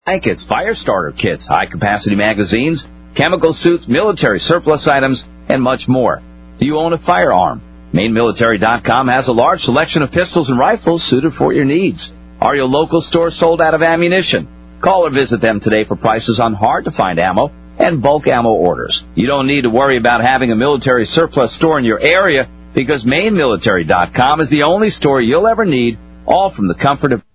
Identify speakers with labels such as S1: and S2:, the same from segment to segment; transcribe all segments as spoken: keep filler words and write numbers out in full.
S1: Blankets, fire starter kits, high-capacity magazines, chemical suits, military surplus items, and much more. Do you own a firearm? Maine Military dot com has a large selection of pistols and rifles suited for your needs. Are your local stores sold out of ammunition? Call or visit them today for prices on hard-to-find ammo and bulk ammo orders. You don't need to worry about having a military surplus store in your area because Maine Military dot com is the only store you'll ever need, all from the comfort of...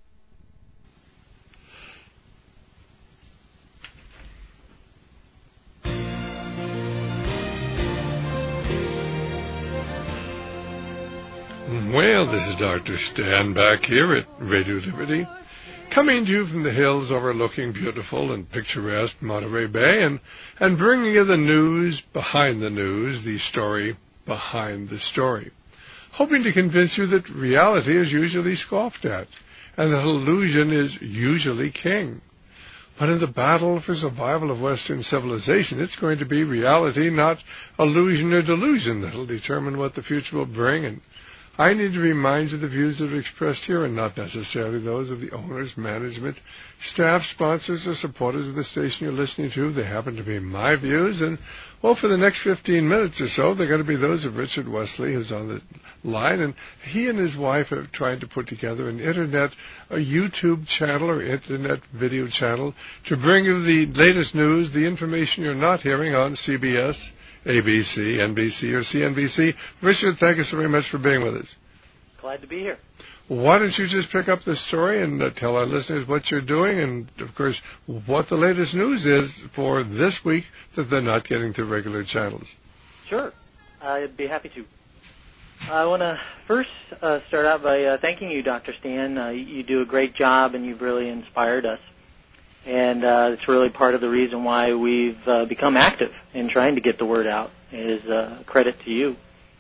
S2: Well, this is Doctor Stan back here at Radio Liberty, coming to you from the hills overlooking beautiful and picturesque Monterey Bay, and, and bringing you the news behind the news, the story behind the story, hoping to convince you that reality is usually scoffed at, and that illusion is usually king. But in the battle for survival of Western civilization, it's going to be reality, not illusion or delusion, that will determine what the future will bring. And I need to remind you the views that are expressed here are not necessarily those of the owners, management, staff, sponsors, or supporters of the station you're listening to. They happen to be my views. And, well, for the next fifteen minutes or so, they're going to be those of Richard Wesley, who's on the line. And he and his wife are trying to put together an Internet, a YouTube channel or Internet video channel to bring you the latest news, the information you're not hearing on C B S, A B C, N B C, or C N B C. Richard, thank you so very much for being with us.
S3: Glad to be here.
S2: Why don't you just pick up the story and uh, tell our listeners what you're doing and, of course, what the latest news is for this week that they're not getting to regular channels.
S3: Sure. I'd be happy to. I want to first uh, start out by uh, thanking you, Doctor Stan. Uh, you do a great job, and you've really inspired us. And uh, it's really part of the reason why we've uh, become active in trying to get the word out, is uh, credit to you.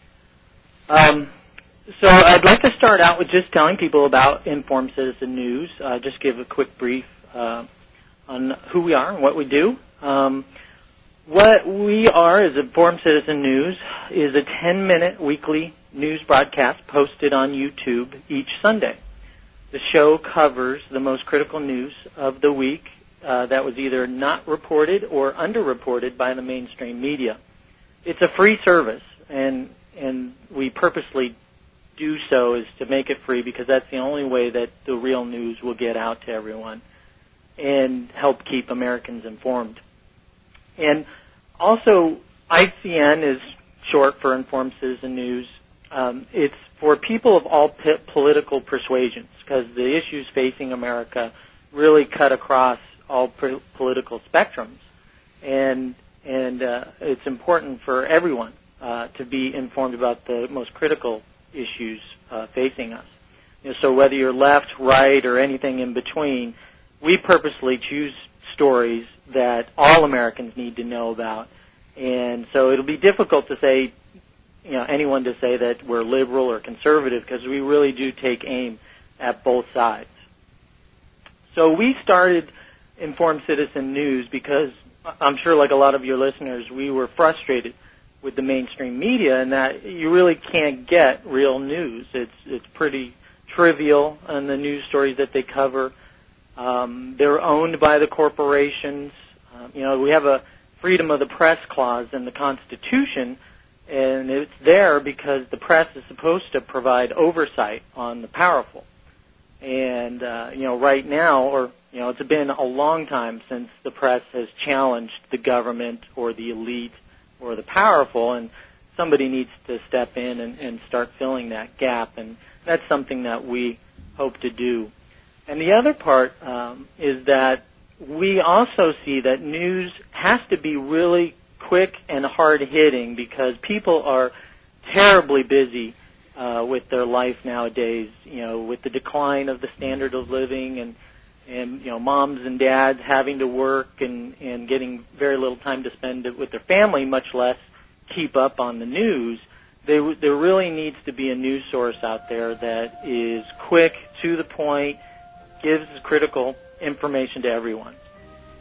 S3: Um, so I'd like to start out with just telling people about Informed Citizen News, uh, just give a quick brief uh, on who we are and what we do. Um, what we are as Informed Citizen News is a ten-minute weekly news broadcast posted on YouTube each Sunday. The show covers the most critical news of the week uh, that was either not reported or underreported by the mainstream media. It's a free service, and and we purposely do so is to make it free because that's the only way that the real news will get out to everyone and help keep Americans informed. And also, I C N is short for Informed Citizen News. Um, it's for people of all p- political persuasions because the issues facing America really cut across all p- political spectrums. And and uh, it's important for everyone uh, to be informed about the most critical issues uh, facing us. You know, so whether you're left, right, or anything in between, we purposely choose stories that all Americans need to know about. And so it'll be difficult to say, you know, anyone to say that we're liberal or conservative because we really do take aim at both sides. So we started Informed Citizen News because I'm sure like a lot of your listeners, we were frustrated with the mainstream media and that you really can't get real news. It's it's pretty trivial in the news stories that they cover. Um, they're owned by the corporations. Um, you know, we have a freedom of the press clause in the Constitution, and it's there because the press is supposed to provide oversight on the powerful. And, uh, you know, right now, or, you know, it's been a long time since the press has challenged the government or the elite or the powerful, and somebody needs to step in and, and start filling that gap, and that's something that we hope to do. And the other part um, is that we also see that news has to be really quick and hard-hitting because people are terribly busy uh, with their life nowadays, you know, with the decline of the standard of living and, and you know, moms and dads having to work and, and getting very little time to spend with their family, much less keep up on the news. They, there really needs to be a news source out there that is quick, to the point, gives critical information to everyone.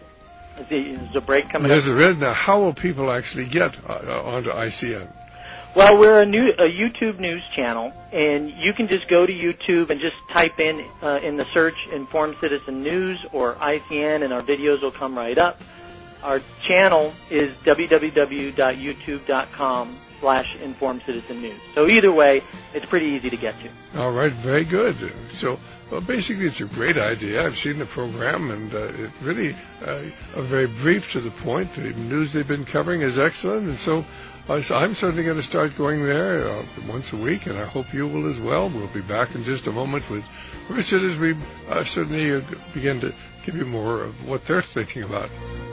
S3: Is, the, is the break coming
S2: yes,
S3: up?
S2: Yes, there is. Now, how will people actually get uh, onto I C N?
S3: Well, we're a new a YouTube news channel, and you can just go to YouTube and just type in uh, in the search Informed Citizen News or I C N, and our videos will come right up. Our channel is www.youtube.com slash Informed Citizen News. So either way, it's pretty easy to get to.
S2: All right, very good. So well, basically, it's a great idea. I've seen the program, and uh, it really uh, uh, very brief to the point. The news they've been covering is excellent, and so uh, so I'm certainly going to start going there uh, once a week, and I hope you will as well. We'll be back in just a moment with Richard as we uh, certainly uh, begin to give you more of what they're thinking about.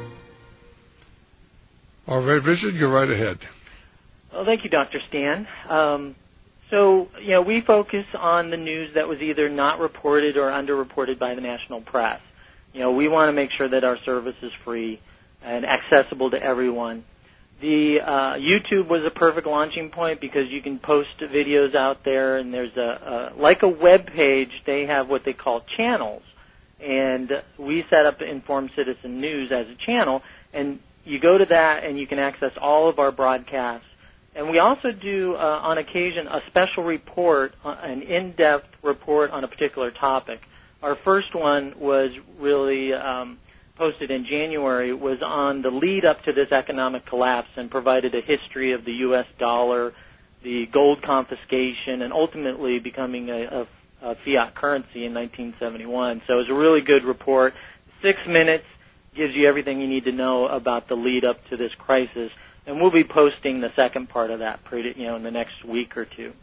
S2: All right, Richard, go right ahead.
S3: Well, thank you, Doctor Stan. Um, so, you know, we focus on the news that was either not reported or underreported by the national press. You know, we want to make sure that our service is free and accessible to everyone. The uh, YouTube was a perfect launching point because you can post videos out there, and there's a, a like a web page. They have what they call channels, and we set up Informed Citizen News as a channel, and you go to that and you can access all of our broadcasts. And we also do, uh, on occasion, a special report, uh, an in-depth report on a particular topic. Our first one was really um, posted in January, was on the lead up to this economic collapse, and provided a history of the U S dollar, the gold confiscation, and ultimately becoming a, a, a fiat currency in nineteen seventy-one. So it was a really good report. Six minutes gives you everything you need to know about the lead up to this crisis. And we'll be posting the second part of that, pretty, you know, in the next week or two.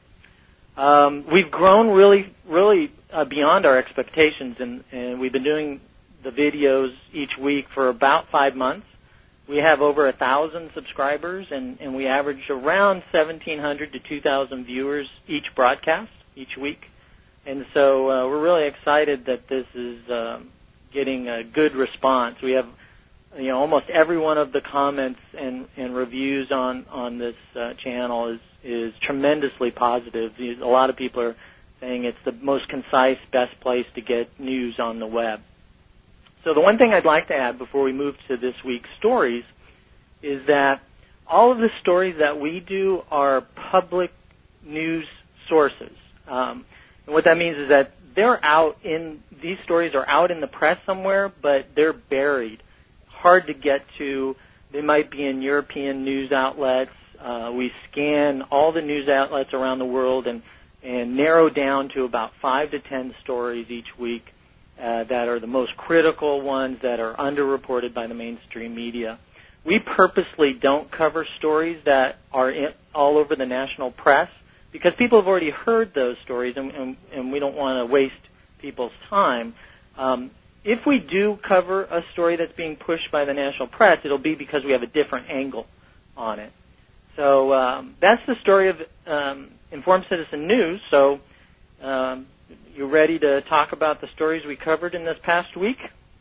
S3: Um, we've grown really, really uh, beyond our expectations, and, and we've been doing the videos each week for about five months. We have over a thousand subscribers, and, and we average around seventeen hundred to two thousand viewers each broadcast each week. And so uh, we're really excited that this is um, getting a good response. We have, you know, almost every one of the comments and, and reviews on on this uh, channel is is tremendously positive. A lot of people are saying it's the most concise, best place to get news on the web. So the one thing I'd like to add before we move to this week's stories is that all of the stories that we do are public news sources. Um, and what that means is that they're out in, these stories are out in the press somewhere, but they're buried, hard to get to. They might be in European news outlets. Uh, we scan all the news outlets around the world and, and narrow down to about five to ten stories each week uh, that are the most critical ones that are underreported by the mainstream media. We purposely don't cover stories that are in, all over the national press because people have already heard those stories, and, and, and we don't want to waste people's time. Um, if we do cover a story that's being pushed by the national press, it'll be because we have a different angle on it. So um, that's the story of um, Informed Citizen News. So um, you ready to talk about the stories we covered in this past week?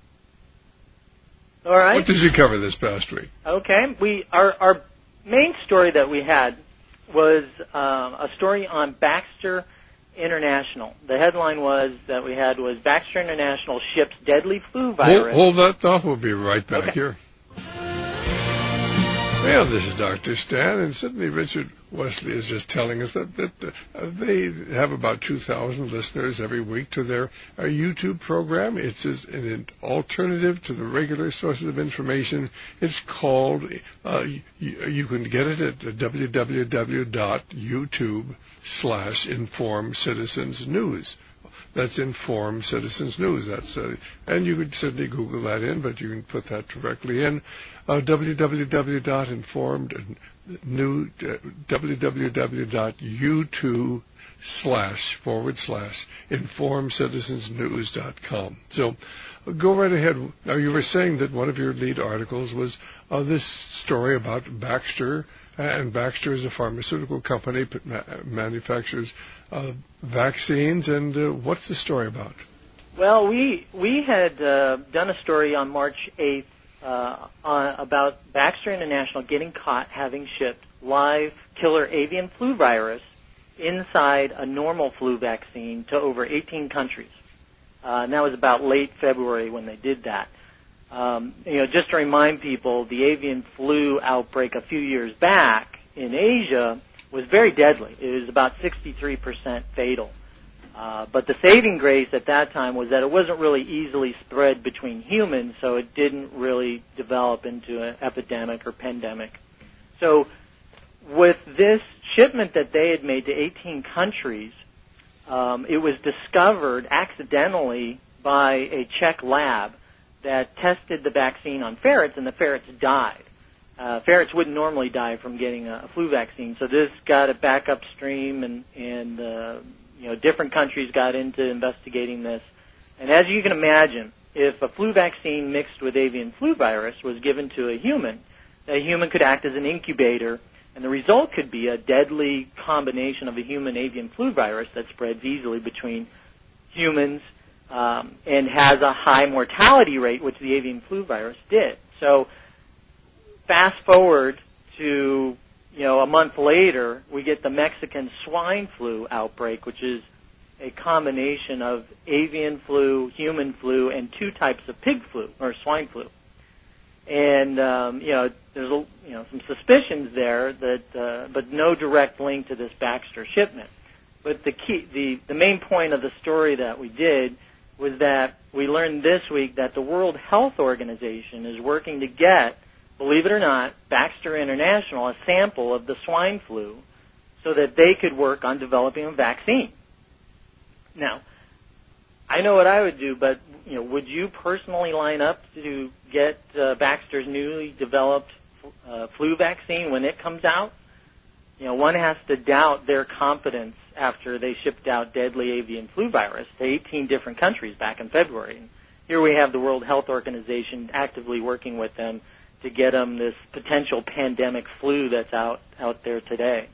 S3: All right.
S2: What did you cover this past week?
S3: Okay. We our our main story that we had was um, a story on Baxter International. The headline was that we had was Baxter International ships deadly flu virus.
S2: Hold, hold that thought. We'll be right back
S3: okay.
S2: here. Well, this is Doctor Stan, and certainly Richard Wesley is just telling us that, that uh, they have about two thousand listeners every week to their uh, YouTube program. It's just an alternative to the regular sources of information. It's called, uh, you, you can get it at www.youtube slash Informed Citizens News. That's Informed Citizens News. That's uh, and you could certainly Google that in, but you can put that directly in. Uh, www.informed new uh, www.youtube slash forward slash informed citizens news dot com. So uh, go right ahead. Now you were saying that one of your lead articles was uh, this story about Baxter. And Baxter is a pharmaceutical company that manufactures uh, vaccines. And uh, what's the story about?
S3: Well, we we had uh, done a story on March eighth uh, on, about Baxter International getting caught having shipped live killer avian flu virus inside a normal flu vaccine to over eighteen countries. Uh, and that was about late February when they did that. Um, you know, just to remind people, the avian flu outbreak a few years back in Asia was very deadly. It was about sixty-three percent fatal. Uh, but the saving grace at that time was that it wasn't really easily spread between humans, so it didn't really develop into an epidemic or pandemic. So with this shipment that they had made to eighteen countries, um, it was discovered accidentally by a Czech lab that tested the vaccine on ferrets, and the ferrets died. Uh, ferrets wouldn't normally die from getting a, a flu vaccine, so this got it back upstream, and, and uh, you know, different countries got into investigating this. And as you can imagine, if a flu vaccine mixed with avian flu virus was given to a human, a human could act as an incubator, and the result could be a deadly combination of a human avian flu virus that spreads easily between humans um, and has a high mortality rate, which the avian flu virus did. So fast forward to, you know, a month later, we get the Mexican swine flu outbreak, which is a combination of avian flu, human flu, and two types of pig flu, or swine flu. And, um, you know, there's, a, you know, some suspicions there, that, uh, but no direct link to this Baxter shipment. But the key, the, the main point of the story that we did was that we learned this week that the World Health Organization is working to get, believe it or not, Baxter International, a sample of the swine flu so that they could work on developing a vaccine. Now, I know what I would do, but, you know, would you personally line up to get uh, Baxter's newly developed uh, flu vaccine when it comes out? You know, one has to doubt their competence after they shipped out deadly avian flu virus to eighteen different countries back in February. And here we have the World Health Organization actively working with them to get them this potential pandemic flu that's out, out there today.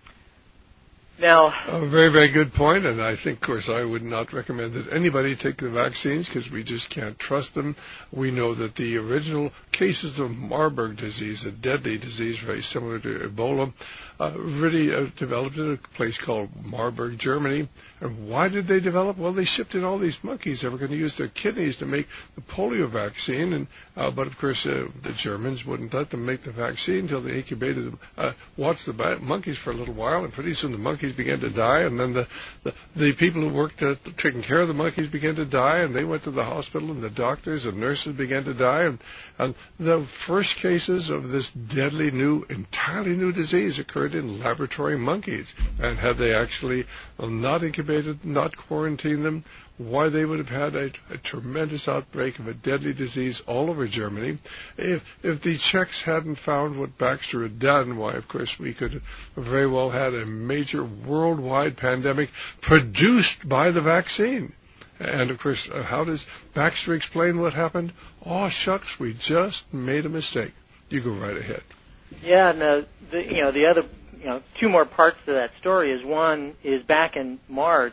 S3: Now,
S2: a very, very good point, and I think, of course, I would not recommend that anybody take the vaccines because we just can't trust them. We know that the original cases of Marburg disease, a deadly disease very similar to Ebola, uh, really uh, developed in a place called Marburg, Germany. And why did they develop? Well, they shipped in all these monkeys that were going to use their kidneys to make the polio vaccine, and uh, but of course uh, the Germans wouldn't let them make the vaccine until they incubated them, uh, watched the ba- monkeys for a little while, and pretty soon the monkeys began to die, and then the, the, the people who worked at taking care of the monkeys began to die, and they went to the hospital, and the doctors and nurses began to die, and, and the first cases of this deadly new, entirely new disease occurred in laboratory monkeys. And had they actually not incubated, not quarantined them, why they would have had a, a tremendous outbreak of a deadly disease all over Germany. If if the Czechs hadn't found what Baxter had done, why, of course, we could have very well had a major worldwide pandemic produced by the vaccine. And, of course, uh, how does Baxter explain what happened? Oh, shucks, we just made a mistake. You go right ahead.
S3: Yeah, no, the, you know, the other, you know, two more parts to that story is, one is back in March,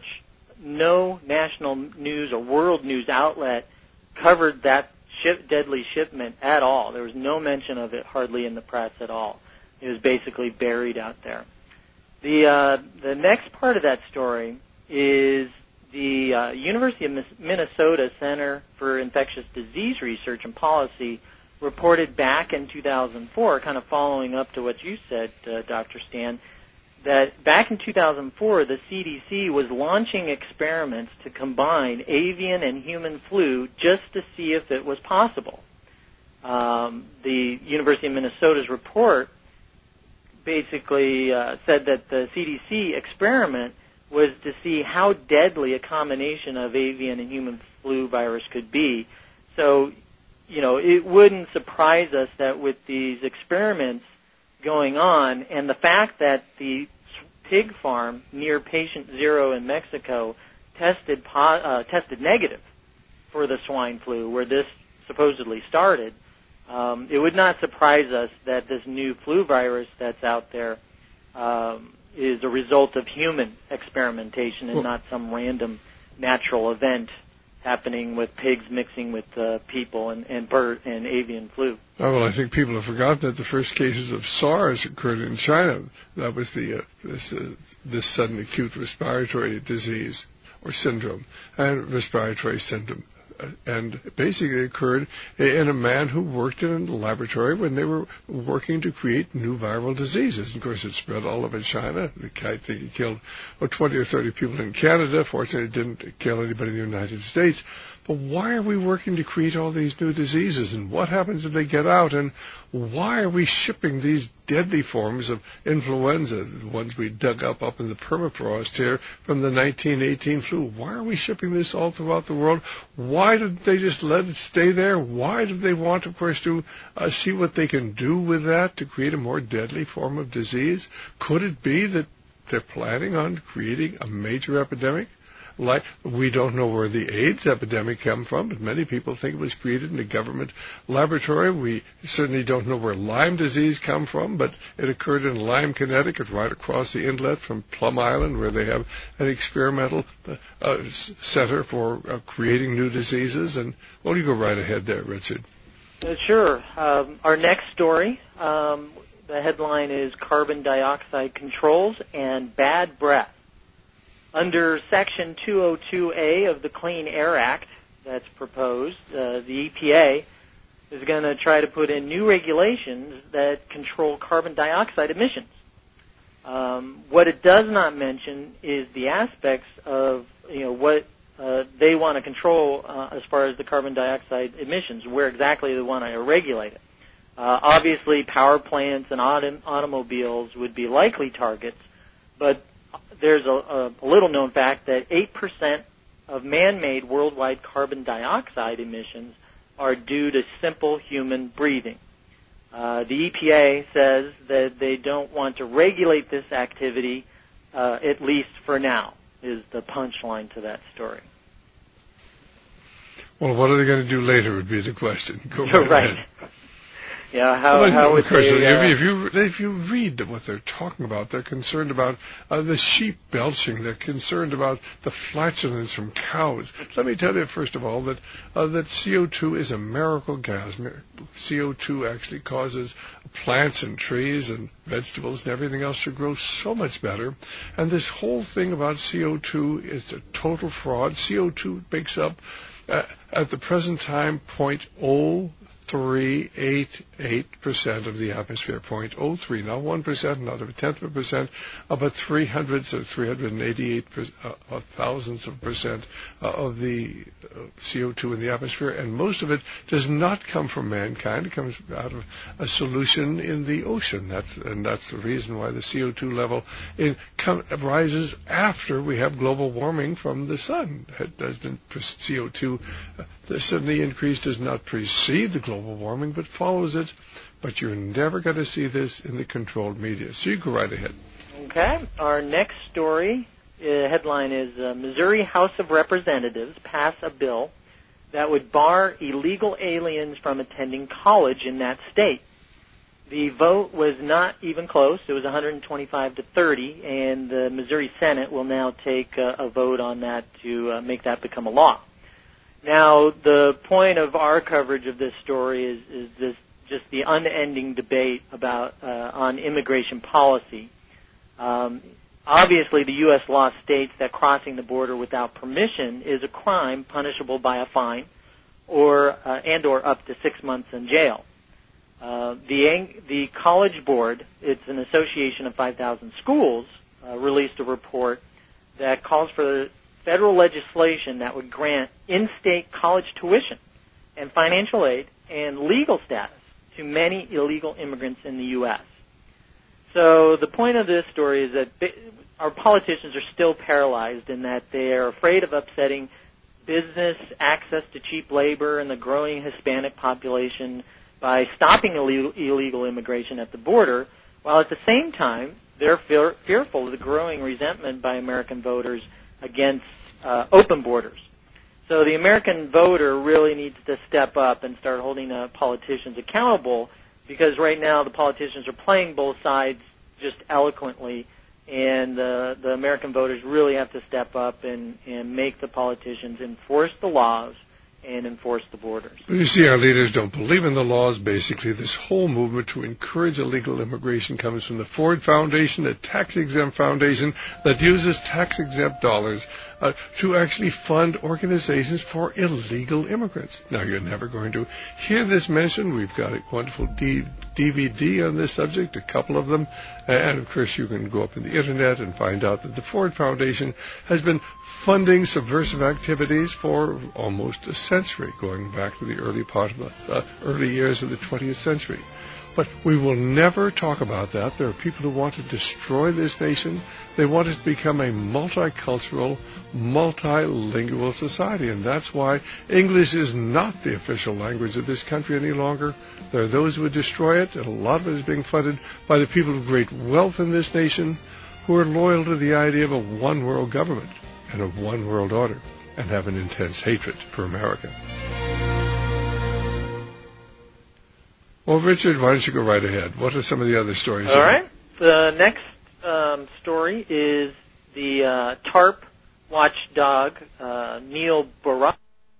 S3: no national news or world news outlet covered that ship, deadly shipment at all. There was no mention of it hardly in the press at all. It was basically buried out there. The uh, the next part of that story is the uh, University of Minnesota Center for Infectious Disease Research and Policy reported back in two thousand four, kind of following up to what you said, uh, Doctor Stan, that back in two thousand four, the C D C was launching experiments to combine avian and human flu just to see if it was possible. Um, the University of Minnesota's report basically uh, said that the C D C experiment was to see how deadly a combination of avian and human flu virus could be. So, you know, it wouldn't surprise us that with these experiments going on and the fact that the pig farm near patient zero in Mexico tested po- uh, tested negative for the swine flu, where this supposedly started, um, it would not surprise us that this new flu virus that's out there um, is a result of human experimentation and well, not some random natural event happening with pigs mixing with uh, people and, and bird and avian flu.
S2: Oh, well, I think people have forgotten that the first cases of SARS occurred in China. That was the uh, this, uh, this sudden acute respiratory disease or syndrome and respiratory syndrome and basically occurred in a man who worked in a laboratory when they were working to create new viral diseases. Of course, it spread all over China. I think it killed oh, twenty or thirty people in Canada. Fortunately, it didn't kill anybody in the United States. But why are we working to create all these new diseases? And what happens if they get out? And why are we shipping these deadly forms of influenza, the ones we dug up up in the permafrost here from the nineteen eighteen flu? Why are we shipping this all throughout the world? Why did they just let it stay there? Why do they want, of course, to uh, see what they can do with that to create a more deadly form of disease? Could it be that they're planning on creating a major epidemic? Like, we don't know where the AIDS epidemic came from, but many people think it was created in a government laboratory. We certainly don't know where Lyme disease came from, but it occurred in Lyme, Connecticut, right across the inlet from Plum Island, where they have an experimental uh, center for uh, creating new diseases. And, well, you go right ahead there, Richard.
S3: Uh, sure. Um, our next story, um, the headline is Carbon Dioxide Controls and Bad Breath. Under Section two oh two A of the Clean Air Act that's proposed, uh, the E P A is going to try to put in new regulations that control carbon dioxide emissions. Um, what it does not mention is the aspects of, you know, what uh, they want to control uh, as far as the carbon dioxide emissions, where exactly they want to regulate it. Uh, obviously, power plants and autom- automobiles would be likely targets, but there's a, a, a little-known fact that eight percent of man-made worldwide carbon dioxide emissions are due to simple human breathing. Uh, the E P A says that they don't want to regulate this activity, uh, at least for now, is the punchline to that story.
S2: Well, what are they going to do later would be the question. Go
S3: right.
S2: right ahead.
S3: Yeah, how,
S2: well,
S3: how would
S2: of course,
S3: they... Uh,
S2: if, you, if you read what they're talking about, they're concerned about uh, the sheep belching. They're concerned about the flatulence from cows. Let me tell you, first of all, that uh, that C O two is a miracle gas. C O two actually causes plants and trees and vegetables and everything else to grow so much better. And this whole thing about C O two is a total fraud. C O two makes up, uh, at the present time, zero point zero three eight eight percent of the atmosphere, zero point zero three, not one percent, not a tenth of a percent, uh, but three hundredths or three hundred eighty-eight per, uh, thousandths of percent uh, of the uh, C O two in the atmosphere, and most of it does not come from mankind. It comes out of a solution in the ocean. That's, and that's the reason why the C O two level in, come, rises after we have global warming from the sun. It doesn't, C O two, uh, the suddenly increase does not precede the global global warming, but follows it. But you're never going to see this in the controlled media. So you go right ahead.
S3: Okay. Our next story, uh, headline is uh, Missouri House of Representatives pass a bill that would bar illegal aliens from attending college in that state. The vote was not even close. It was one hundred twenty-five to thirty, and the Missouri Senate will now take uh, a vote on that to uh, make that become a law. Now, the point of our coverage of this story is, is this just the unending debate about uh, on immigration policy. Um, obviously, the U S law states that crossing the border without permission is a crime punishable by a fine, or uh, and or up to six months in jail. Uh, the the College Board, it's an association of five thousand schools, uh, released a report that calls for federal legislation that would grant in-state college tuition and financial aid and legal status to many illegal immigrants in the U S. So the point of this story is that our politicians are still paralyzed in that they are afraid of upsetting business access to cheap labor and the growing Hispanic population by stopping illegal immigration at the border, while at the same time they're fear- fearful of the growing resentment by American voters against uh, open borders. So the American voter really needs to step up and start holding uh, politicians accountable, because right now the politicians are playing both sides just eloquently, and uh, the American voters really have to step up and, and make the politicians enforce the laws and enforce the borders.
S2: You see, our leaders don't believe in the laws. Basically, this whole movement to encourage illegal immigration comes from the Ford Foundation, a tax-exempt foundation that uses tax-exempt dollars uh, to actually fund organizations for illegal immigrants. Now, you're never going to hear this mentioned. We've got a wonderful D- DVD on this subject, a couple of them. And, of course, you can go up on the Internet and find out that the Ford Foundation has been funding subversive activities for almost a century, going back to the early part of the uh, early years of the twentieth century. But we will never talk about that. There are people who want to destroy this nation. They want it to become a multicultural, multilingual society, and that's why English is not the official language of this country any longer. There are those who would destroy it, and a lot of it is being funded by the people of great wealth in this nation who are loyal to the idea of a one-world government and of one world order, and have an intense hatred for America. Well, Richard, why don't you go right ahead? What are some of the other stories?
S3: All right. The next um, story is the uh, TARP watchdog, uh, Neil Barak.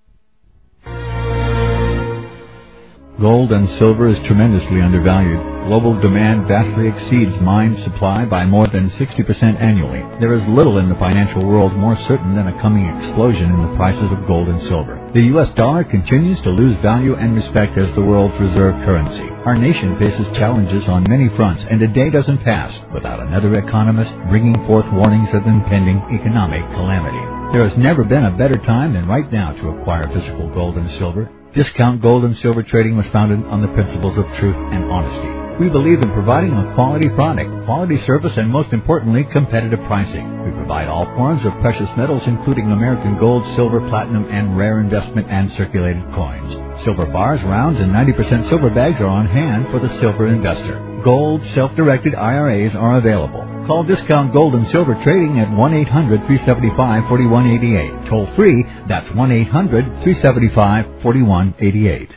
S4: Gold and silver is tremendously undervalued. Global demand vastly exceeds mine supply by more than sixty percent annually. There is little in the financial world more certain than a coming explosion in the prices of gold and silver. The U S dollar continues to lose value and respect as the world's reserve currency. Our nation faces challenges on many fronts, and a day doesn't pass without another economist bringing forth warnings of impending economic calamity. There has never been a better time than right now to acquire physical gold and silver. Discount Gold and Silver Trading was founded on the principles of truth and honesty. We believe in providing a quality product, quality service, and most importantly, competitive pricing. We provide all forms of precious metals, including American gold, silver, platinum, and rare investment and circulated coins. Silver bars, rounds, and ninety percent silver bags are on hand for the silver investor. Gold self-directed I R As are available. Call Discount Gold and Silver Trading at one eight hundred, three seven five, four one eight eight. Toll free, that's one eight hundred, three seven five, four one eight eight.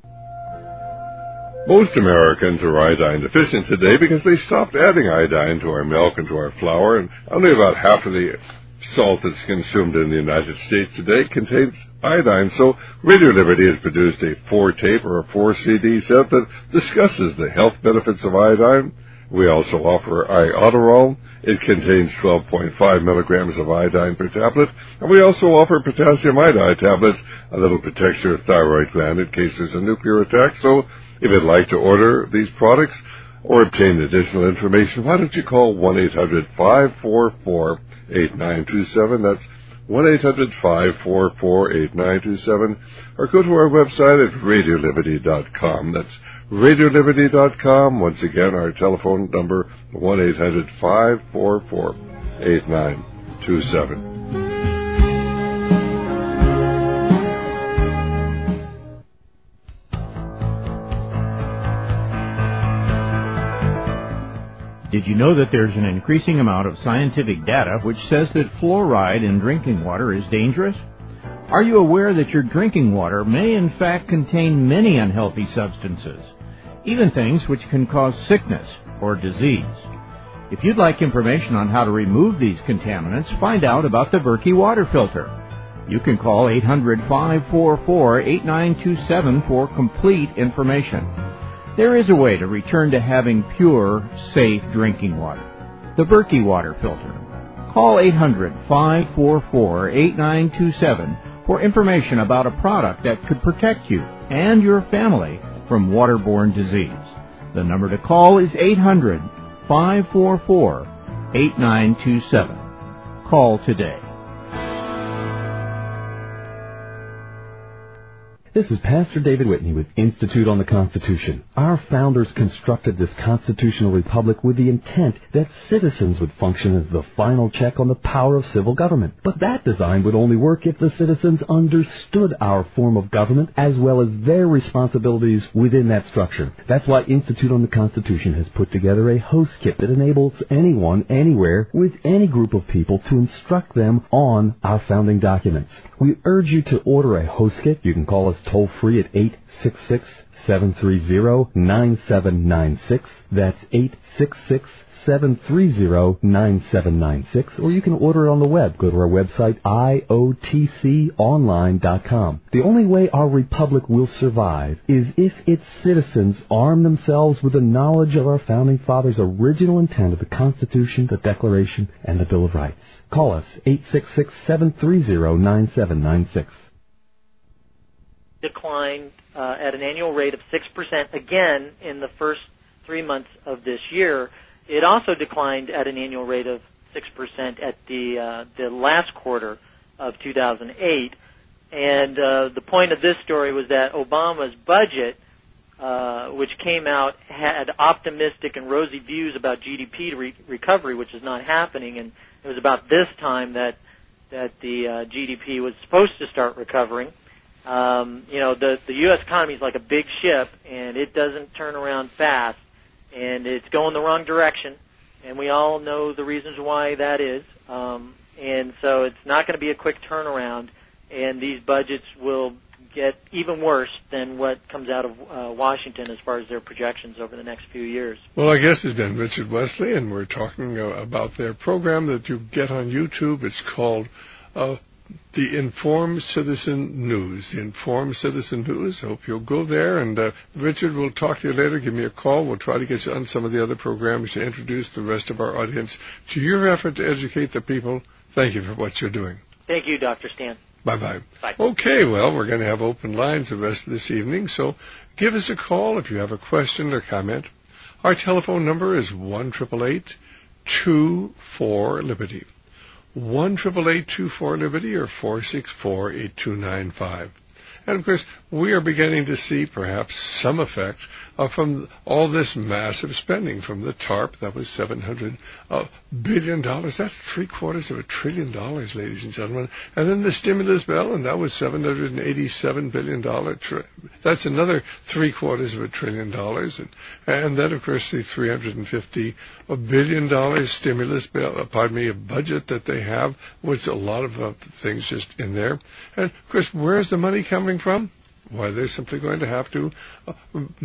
S5: Most Americans are iodine deficient today because they stopped adding iodine to our milk and to our flour, and only about half of the salt that's consumed in the United States today contains iodine. So Radio Liberty has produced a four-tape or a four-C D set that discusses the health benefits of iodine. We also offer Iodoral. It contains twelve point five milligrams of iodine per tablet. And we also offer potassium iodide tablets, a little protects your thyroid gland in case there's a nuclear attack. So if you'd like to order these products or obtain additional information, why don't you call one eight hundred, five four four, eight nine two seven. That's one eight hundred, five four four, eight nine two seven. Or go to our website at radio liberty dot com. That's radio liberty dot com. Once again, our telephone number, one eight hundred, five four four, eight nine two seven.
S6: Did you know that there's an increasing amount of scientific data which says that fluoride in drinking water is dangerous? Are you aware that your drinking water may in fact contain many unhealthy substances, even things which can cause sickness or disease? If you'd like information on how to remove these contaminants, find out about the Berkey water filter. You can call eight hundred, five four four, eight nine two seven for complete information. There is a way to return to having pure, safe drinking water. The Berkey water filter. Call eight hundred, five four four, eight nine two seven for information about a product that could protect you and your family from waterborne disease. The number to call is eight hundred, five four four, eight nine two seven. Call today.
S7: This is Pastor David Whitney with Institute on the Constitution. Our founders constructed this constitutional republic with the intent that citizens would function as the final check on the power of civil government. But that design would only work if the citizens understood our form of government as well as their responsibilities within that structure. That's why Institute on the Constitution has put together a host kit that enables anyone, anywhere, with any group of people to instruct them on our founding documents. We urge you to order a host kit. You can call us toll free at eight six six, seven three zero, nine seven nine six. That's eight six six, seven three zero, nine seven nine six, or you can order it on the web. Go to our website, I O T C online dot com. The only way our republic will survive is if its citizens arm themselves with the knowledge of our Founding Fathers' original intent of the Constitution, the Declaration, and the Bill of Rights. Call us, eight six six, seven three zero, nine seven nine six.
S3: Declined uh, at an annual rate of six percent again in the first three months of this year. It also declined at an annual rate of six percent at the uh, the last quarter of two thousand eight. And uh, the point of this story was that Obama's budget, uh, which came out, had optimistic and rosy views about G D P re- recovery, which is not happening. And it was about this time that that the uh, G D P was supposed to start recovering. Um, you know, the, the U S economy is like a big ship, and it doesn't turn around fast. And it's going the wrong direction, and we all know the reasons why that is. Um, and so it's not going to be a quick turnaround, and these budgets will get even worse than what comes out of uh, Washington as far as their projections over the next few years.
S2: Well, our guest has been Richard Wesley, and we're talking uh, about their program that you get on YouTube. It's called uh, The Informed Citizen News. The Informed Citizen News. Hope you'll go there. And uh, Richard, we'll talk to you later. Give me a call. We'll try to get you on some of the other programs to introduce the rest of our audience to your effort to educate the people. Thank you for what you're doing.
S3: Thank you, Doctor Stan.
S2: Bye-bye.
S3: Bye.
S2: Okay, well, we're going to have open lines the rest of this evening, so give us a call if you have a question or comment. Our telephone number is one eight eight eight, two four, Liberty. one eight eight eight, two four, Liberty or four six four, eight two nine five. And, of course, we are beginning to see perhaps some effect uh, from all this massive spending from the TARP. That was seven hundred billion dollars. That's three-quarters of a trillion dollars, ladies and gentlemen. And then the stimulus bill, and that was seven hundred eighty-seven billion dollars. Tri- that's another three-quarters of a trillion dollars. And, and then, of course, the three hundred fifty billion dollars stimulus bill, uh, pardon me, a budget that they have, with a lot of uh, things just in there. And, of course, where's the money coming from? Why, they're simply going to have to uh,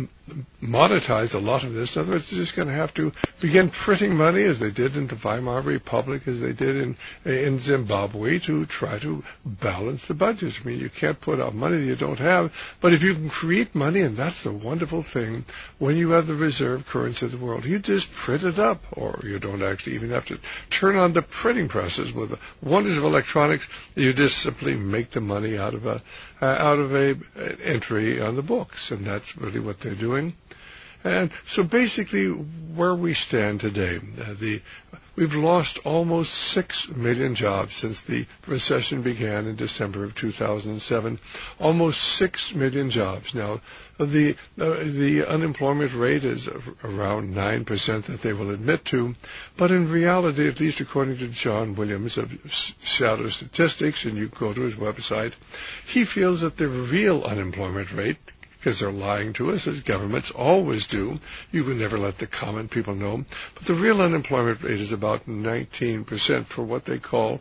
S2: monetize a lot of this. In other words, they're just going to have to begin printing money as they did in the Weimar Republic, as they did in in Zimbabwe, to try to balance the budget. I mean, you can't put out money that you don't have, but if you can create money, and that's the wonderful thing, when you have the reserve currency of the world, you just print it up, or you don't actually even have to turn on the printing presses with the wonders of electronics. You just simply make the money out of a uh, out of a an entry on the books, and that's really what they're doing. And so basically where we stand today, uh, the we've lost almost six million jobs since the recession began in December of two thousand seven. Almost six million jobs. Now, the uh, the unemployment rate is around nine percent that they will admit to, but in reality, at least according to John Williams of Shadow Statistics, and you go to his website, he feels that the real unemployment rate, because they're lying to us, as governments always do. You can never let the common people know. But the real unemployment rate is about nineteen percent for what they call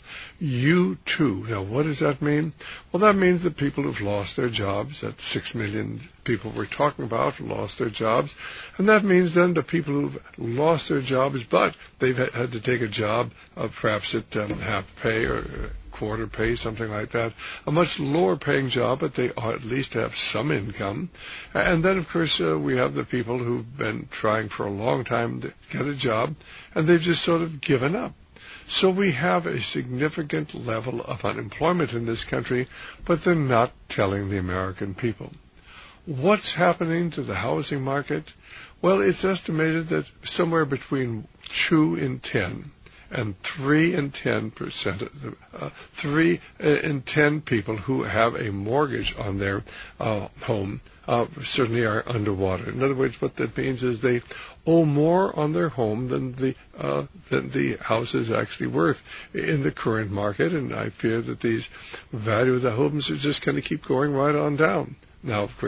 S2: U two. Now, what does that mean? Well, that means that people who've lost their jobs, that six million people we're talking about lost their jobs, and that means then the people who've lost their jobs, but they've had to take a job uh, perhaps at um, half pay or uh, quarter pay, something like that, a much lower paying job, but they ought at least have some income. And then, of course, uh, we have the people who've been trying for a long time to get a job, and they've just sort of given up. So we have a significant level of unemployment in this country, but they're not telling the American people. What's happening to the housing market? Well, it's estimated that somewhere between two in ten and three in ten percent, uh, three in ten people who have a mortgage on their uh, home uh, certainly are underwater. In other words, what that means is they owe more on their home than the uh, than the house is actually worth in the current market, and I fear that these value of the homes are just going to keep going right on down. Now, of course,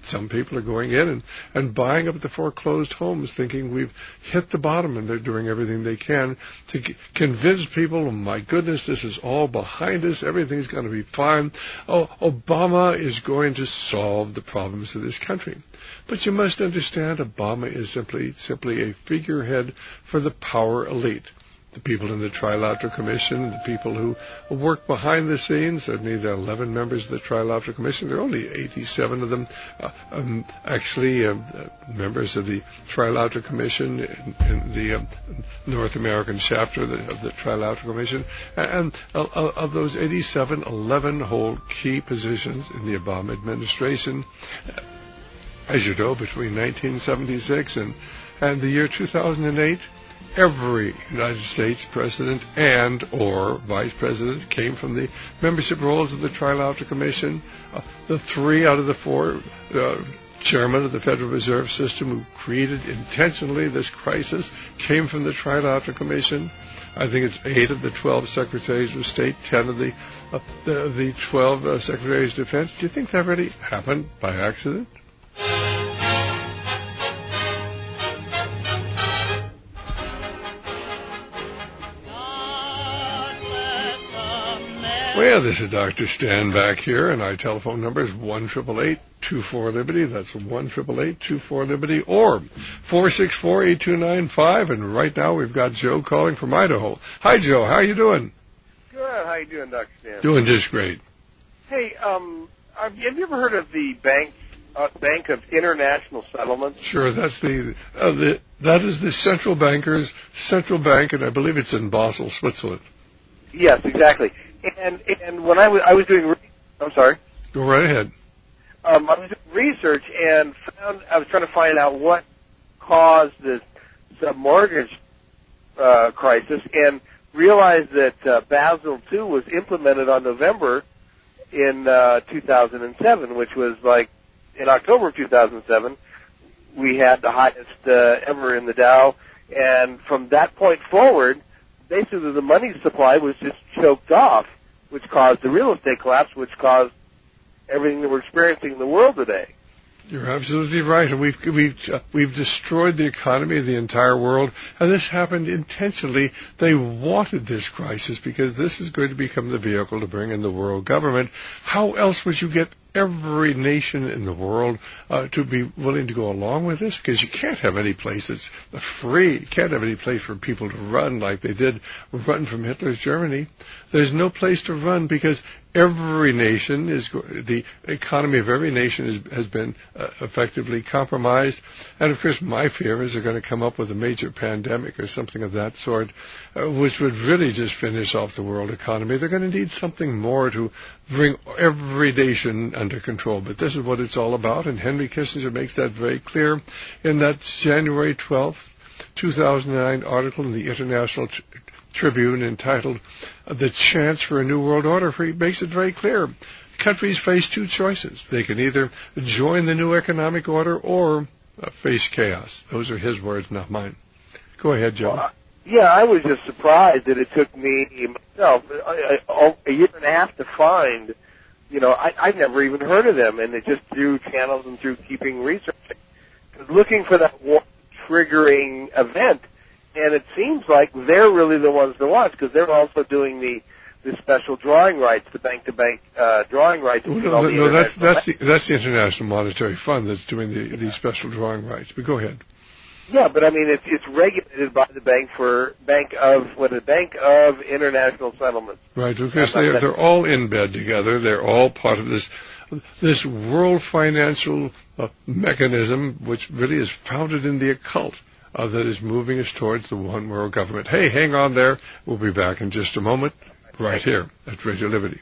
S2: Some people are going in and, and buying up the foreclosed homes thinking we've hit the bottom, and they're doing everything they can to g- convince people, oh, my goodness, this is all behind us, everything's going to be fine. Oh, Obama is going to solve the problems of this country. But you must understand, Obama is simply simply a figurehead for the power elite. The people in the Trilateral Commission, the people who work behind the scenes, certainly the eleven members of the Trilateral Commission, there are only eighty-seven of them uh, um, actually uh, uh, members of the Trilateral Commission in, in the uh, North American chapter of the, of the Trilateral Commission. And uh, of those eighty-seven, eleven hold key positions in the Obama administration. As you know, between nineteen seventy-six and, and the year two thousand eight, every United States president and or vice president came from the membership roles of the Trilateral Commission. Uh, the three out of the four uh, chairmen of the Federal Reserve System who created intentionally this crisis came from the Trilateral Commission. I think it's eight of the twelve secretaries of state, ten of the uh, the, the twelve uh, secretaries of defense. Do you think that really happened by accident? Well, this is Doctor Stan back here, and our telephone number is one eight eight eight, two four, Liberty. That's one eight eight eight, two four, Liberty, or four six four, eight two nine five. And right now we've got Joe calling from Idaho. Hi, Joe. How are you doing?
S8: Good. How you doing, Doctor Stan?
S2: Doing just great.
S8: Hey, um, have you ever heard of the Bank uh, Bank of International Settlements?
S2: Sure. That's the, uh, the that is the central banker's central bank, and I believe it's in Basel, Switzerland.
S8: Yes, exactly. And and when I was I was doing, re- I'm sorry.
S2: Go right ahead.
S8: Um, I was doing research and found I was trying to find out what caused this submortgage uh, crisis, and realized that uh, Basel two was implemented on November in uh, two thousand seven, which was like in October of two thousand seven. We had the highest uh, ever in the Dow, and from that point forward, basically the money supply was just choked off, which caused the real estate collapse, which caused everything that we're experiencing in the world today.
S2: You're absolutely right. And we've we've uh, we've destroyed the economy of the entire world, and this happened intentionally. They wanted this crisis because this is going to become the vehicle to bring in the world government. How else would you get every nation in the world uh, to be willing to go along with this? Because you can't have any place that's free. You can't have any place for people to run like they did run from Hitler's Germany. There's no place to run because every nation is the economy of every nation is, has been uh, effectively compromised. And of course, my fear is they're going to come up with a major pandemic or something of that sort, uh, which would really just finish off the world economy. They're going to need something more to bring every nation under control. But this is what it's all about, and Henry Kissinger makes that very clear in that January twelfth, two thousand nine article in the International T- Tribune entitled "The Chance for a New World Order." He makes it very clear. Countries face two choices. They can either join the new economic order or uh, face chaos. Those are his words, not mine. Go ahead, Joe.
S8: Well, yeah, I was just surprised that it took me myself a, a, a year and a half to find. You know, I, I've never even heard of them, and it just through channels and through keeping researching, looking for that one triggering event, and it seems like they're really the ones to watch because they're also doing the, the special drawing rights, the bank-to-bank uh, drawing rights.
S2: Well, no, no that's that's the, that's the International Monetary Fund that's doing the, the special drawing rights. But go ahead.
S8: Yeah, but I mean, it's it's regulated by the bank for bank of what is Bank of International Settlements.
S2: Right, because they're they're all in bed together. They're all part of this this world financial uh, mechanism, which really is founded in the occult, uh, that is moving us towards the one world government. Hey, hang on there. We'll be back in just a moment, right here at Radio Liberty.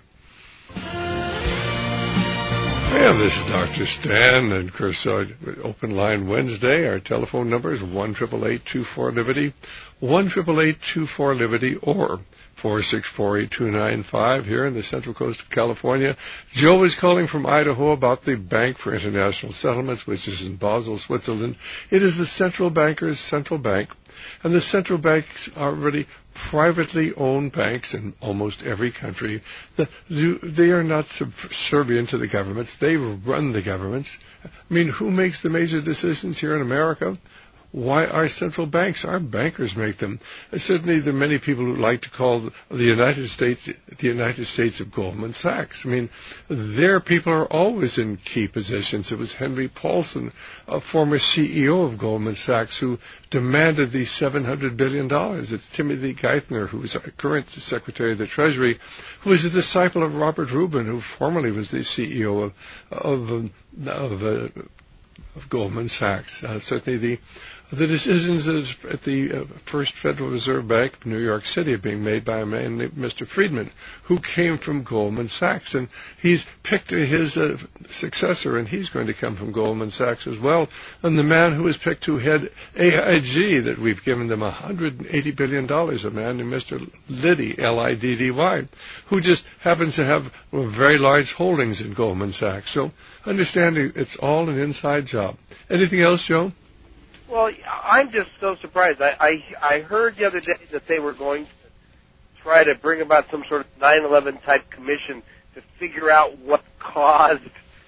S2: And this is Doctor Stan, and of course, uh, Open Line Wednesday. Our telephone number is one eight eight eight, two four, Liberty, one eight eight eight, two four, Liberty, or four six four, eight two nine five here in the Central Coast of California. Joe is calling from Idaho about the Bank for International Settlements, which is in Basel, Switzerland. It is the central banker's central bank, and the central banks are already privately owned banks in almost every country. The, they are not subservient to the governments. They run the governments. I mean, who makes the major decisions here in America? Why our central banks? Our bankers make them. And certainly there are many people who like to call the United States the United States of Goldman Sachs. I mean, their people are always in key positions. It was Henry Paulson, a former C E O of Goldman Sachs, who demanded the seven hundred billion dollars. It's Timothy Geithner, who is our current Secretary of the Treasury, who is a disciple of Robert Rubin, who formerly was the C E O of, of, um, of uh, of Goldman Sachs. Uh, certainly the the decisions at the uh, First Federal Reserve Bank of New York City are being made by a man named Mister Friedman, who came from Goldman Sachs, and he's picked his uh, successor, and he's going to come from Goldman Sachs as well. And the man who was picked to head A I G, that we've given them one hundred eighty billion dollars, a man named Mister Liddy, L I D D Y, who just happens to have very large holdings in Goldman Sachs. So understanding it's all an inside job. Anything else, Joe?
S8: Well, I'm just so surprised. I, I I heard the other day that they were going to try to bring about some sort of nine eleven type commission to figure out what caused.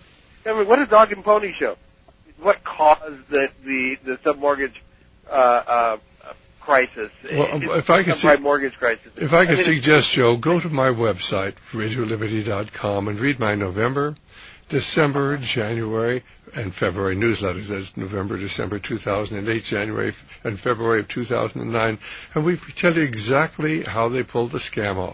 S8: I mean, what a dog and pony show. What caused the the, the submortgage uh, uh, crisis?
S2: Well, if I could
S8: subprime su- mortgage crisis.
S2: If I could
S8: I mean,
S2: suggest, Joe, go to my website, radio liberty dot com, and read my November, December, January, and February newsletters. That's November, December two thousand eight, January, and February of two thousand nine. And we tell you exactly how they pulled the scam off.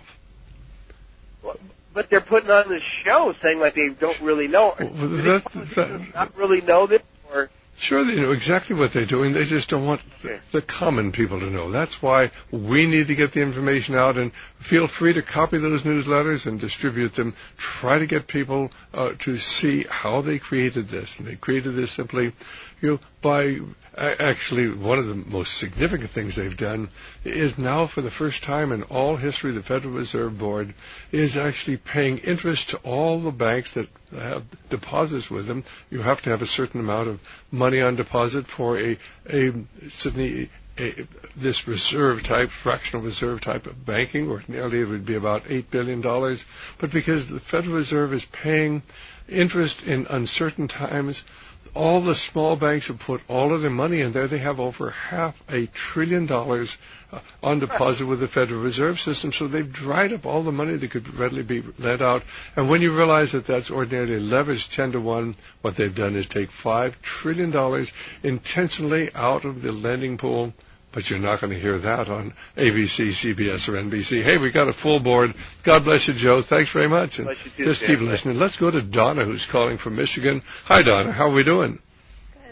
S8: But they're putting on this show saying like they don't really know.
S2: Well,
S8: Do
S2: that,
S8: they
S2: that,
S8: not really know this? Or
S2: Sure, they know exactly what they're doing. They just don't want the, the common people to know. That's why we need to get the information out, and feel free to copy those newsletters and distribute them. Try to get people uh, to see how they created this. And they created this simply, you know, by actually one of the most significant things they've done is now for the first time in all history, the Federal Reserve Board is actually paying interest to all the banks that have deposits with them. You have to have a certain amount of money on deposit for a, a certainly a, this reserve type, fractional reserve type of banking. Ordinarily it would be about eight billion dollars. But because the Federal Reserve is paying interest in uncertain times, all the small banks have put all of their money in there. They have over half a trillion dollars uh, on deposit with the Federal Reserve System, so they've dried up all the money that could readily be let out. And when you realize that that's ordinarily leveraged ten to one, what they've done is take five trillion dollars intentionally out of the lending pool. But you're not going to hear that on A B C, C B S, or N B C. Hey, we got a full board. God bless you, Joe. Thanks very much. And
S8: too,
S2: just keep listening. Let's go to Donna, who's calling from Michigan. Hi, Donna. How are we doing?
S9: Good.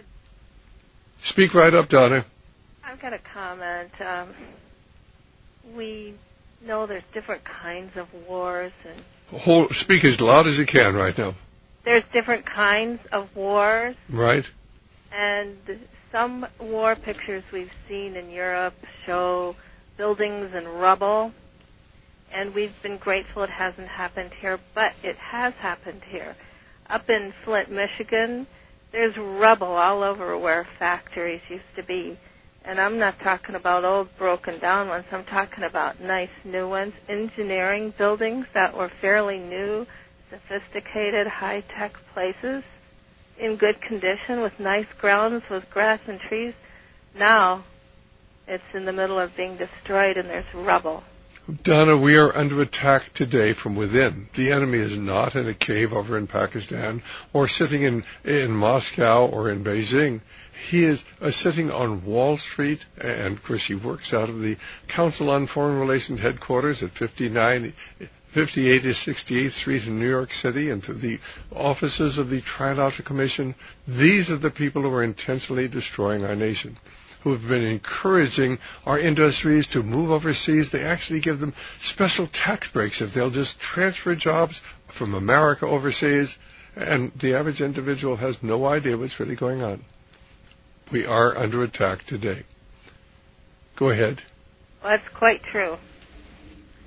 S2: Speak right up, Donna.
S9: I've got a comment. Um, we know there's different kinds of wars, and
S2: Hold, speak as loud as you can right now.
S9: There's different kinds of wars.
S2: Right.
S9: And some war pictures we've seen in Europe show buildings and rubble, and we've been grateful it hasn't happened here, but it has happened here. Up in Flint, Michigan, there's rubble all over where factories used to be. And I'm not talking about old broken down ones. I'm talking about nice new ones, engineering buildings that were fairly new, sophisticated, high-tech places in good condition with nice grounds with grass and trees. Now it's in the middle of being destroyed and there's rubble.
S2: Donna, we are under attack today from within. The enemy is not in a cave over in Pakistan or sitting in, in Moscow or in Beijing. He is uh, sitting on Wall Street, and of course he works out of the Council on Foreign Relations headquarters at fifty-nine, fifty-eight to sixty-eighth Street in New York City, and to the offices of the Trilateral Commission. These are the people who are intentionally destroying our nation, who have been encouraging our industries to move overseas. They actually give them special tax breaks if they'll just transfer jobs from America overseas, and the average individual has no idea what's really going on. We are under attack today. Go ahead.
S9: Well, that's quite true.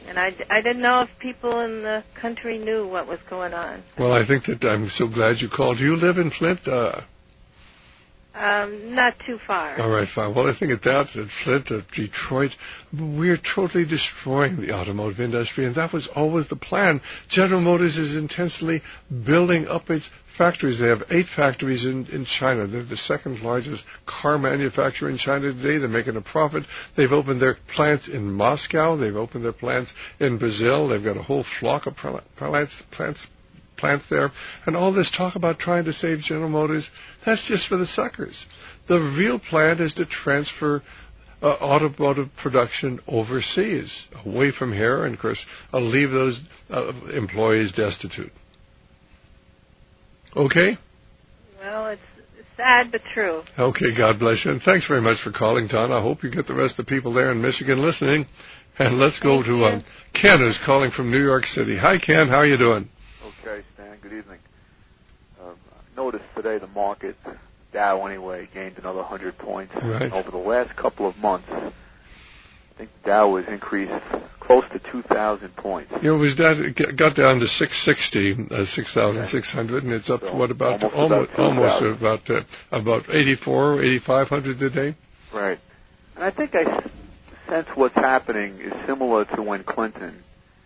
S9: And I, I didn't know if people in the country knew what was going on.
S2: Well, I think that I'm so glad you called. Do you live in Flint? Uh,
S9: Um, not too far.
S2: all right, fine. Well, I think at that, at Flint, at Detroit, we're totally destroying the automotive industry, and that was always the plan. General Motors is intensely building up its factories. They have eight factories in, in China. They're the second largest car manufacturer in China today. They're making a profit. They've opened their plants in Moscow. They've opened their plants in Brazil. They've got a whole flock of plants, plants plants there, and all this talk about trying to save General Motors, that's just for the suckers. The real plan is to transfer uh, automotive production overseas, away from here, and of course, I'll leave those uh, employees destitute. Okay?
S9: Well, it's sad but true.
S2: Okay, God bless you, and thanks very much for calling, Don. I hope you get the rest of the people there in Michigan listening, and let's go
S9: Thank
S2: to um, Ken, who's calling from New York City. Hi, Ken. How are you doing?
S10: Okay, Stan, good evening. Uh, I noticed today the market, Dow anyway, gained another one hundred points.
S2: Right.
S10: Over the last couple of months, I think Dow has increased close to two thousand points.
S2: You know, it was that it got down to six sixty, uh, six thousand six hundred, and it's up
S10: So
S2: to what about
S10: almost
S2: almost
S10: about
S2: almost about uh, about eighty-four, eighty-five hundred today.
S10: Right. And I think I s- sense what's happening is similar to when Clinton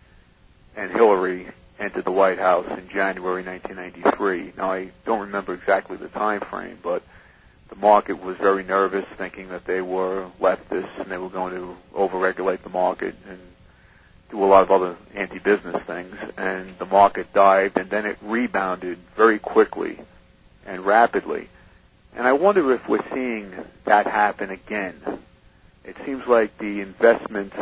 S10: and Hillary entered the White House in January nineteen ninety-three. Now, I don't remember exactly the time frame, but the market was very nervous, thinking that they were leftists and they were going to overregulate the market and do a lot of other anti-business things. And the market dived, and then it rebounded very quickly and rapidly. And I wonder if we're seeing that happen again. It seems like the investments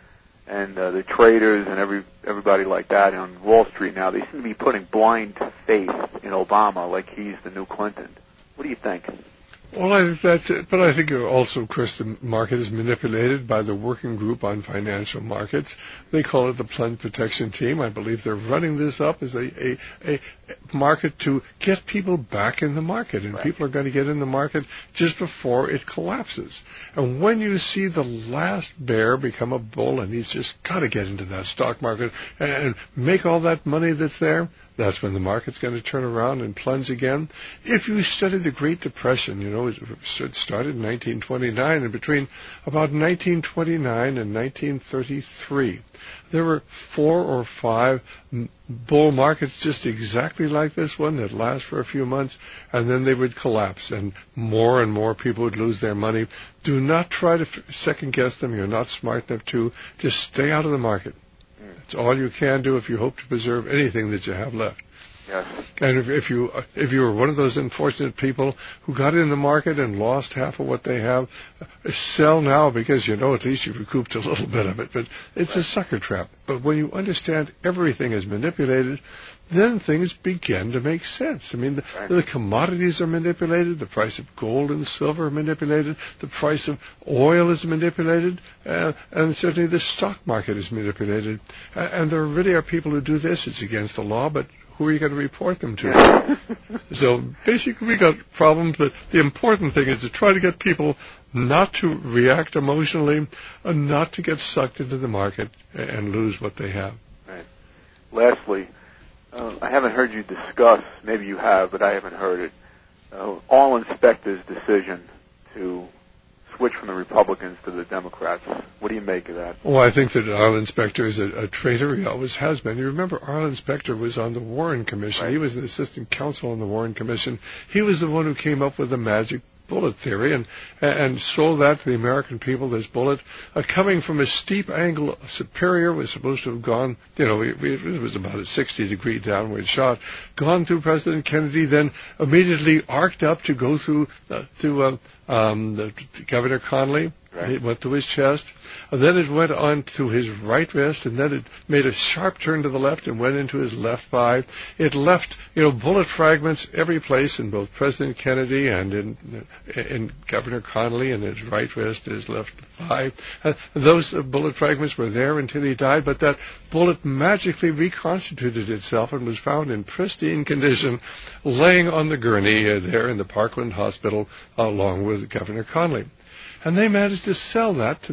S10: and uh, the traders and every everybody like that on Wall Street now, they seem to be putting blind faith in Obama like he's the new Clinton. What do you think?
S2: Well, I think that's it. But I think also, Chris, the market is manipulated by the Working Group on Financial Markets. They call it the Plunge Protection Team. I believe they're running this up as a, a, a market to get people back in the market. And right. people are going to get in the market just before it collapses. And when you see the last bear become a bull and he's just got to get into that stock market and make all that money that's there, that's when the market's going to turn around and plunge again. If you study the Great Depression, you know, it started in nineteen twenty-nine, and between about nineteen twenty-nine and nineteen thirty-three, there were four or five bull markets just exactly like this one that last for a few months, and then they would collapse, and more and more people would lose their money. Do not try to second-guess them. You're not smart enough to. Just stay out of the market. It's all you can do if you hope to preserve anything that you have left.
S10: Yes.
S2: And if, if you if you were one of those unfortunate people who got in the market and lost half of what they have, sell now because you know at least you've recouped a little bit of it. But it's right. a sucker trap. But when you understand everything is manipulated, then things begin to make sense. I mean, the, right. the commodities are manipulated, the price of gold and silver are manipulated, the price of oil is manipulated, uh, and certainly the stock market is manipulated. Uh, and there really are people who do this. It's against the law, but who are you going to report them to? So basically we got problems, but the important thing is to try to get people not to react emotionally and not to get sucked into the market and lose what they have.
S10: Right. Lastly, Uh, I haven't heard you discuss, maybe you have, but I haven't heard it, uh, All Inspector's decision to switch from the Republicans to the Democrats. What do you make of that?
S2: Well, I think that Arlen Specter is a, a traitor. He always has been. You remember Arlen Specter was on the Warren Commission. Right. He was an assistant counsel on the Warren Commission. He was the one who came up with the magic bullet theory and and sold that to the American people, this bullet, uh, coming from a steep angle. Superior was supposed to have gone, you know, it, it was about a sixty degree downward shot, gone through President Kennedy, then immediately arced up to go through uh, to uh, um, the, to Governor Connolly. Right. It went to his chest, and then it went on to his right wrist, and then it made a sharp turn to the left and went into his left thigh. It left, you know, bullet fragments every place in both President Kennedy and in, in Governor Connolly, and his right wrist and his left thigh. And those uh, bullet fragments were there until he died, but that bullet magically reconstituted itself and was found in pristine condition, laying on the gurney uh, there in the Parkland Hospital, uh, along with Governor Connolly. And they managed to sell that to the American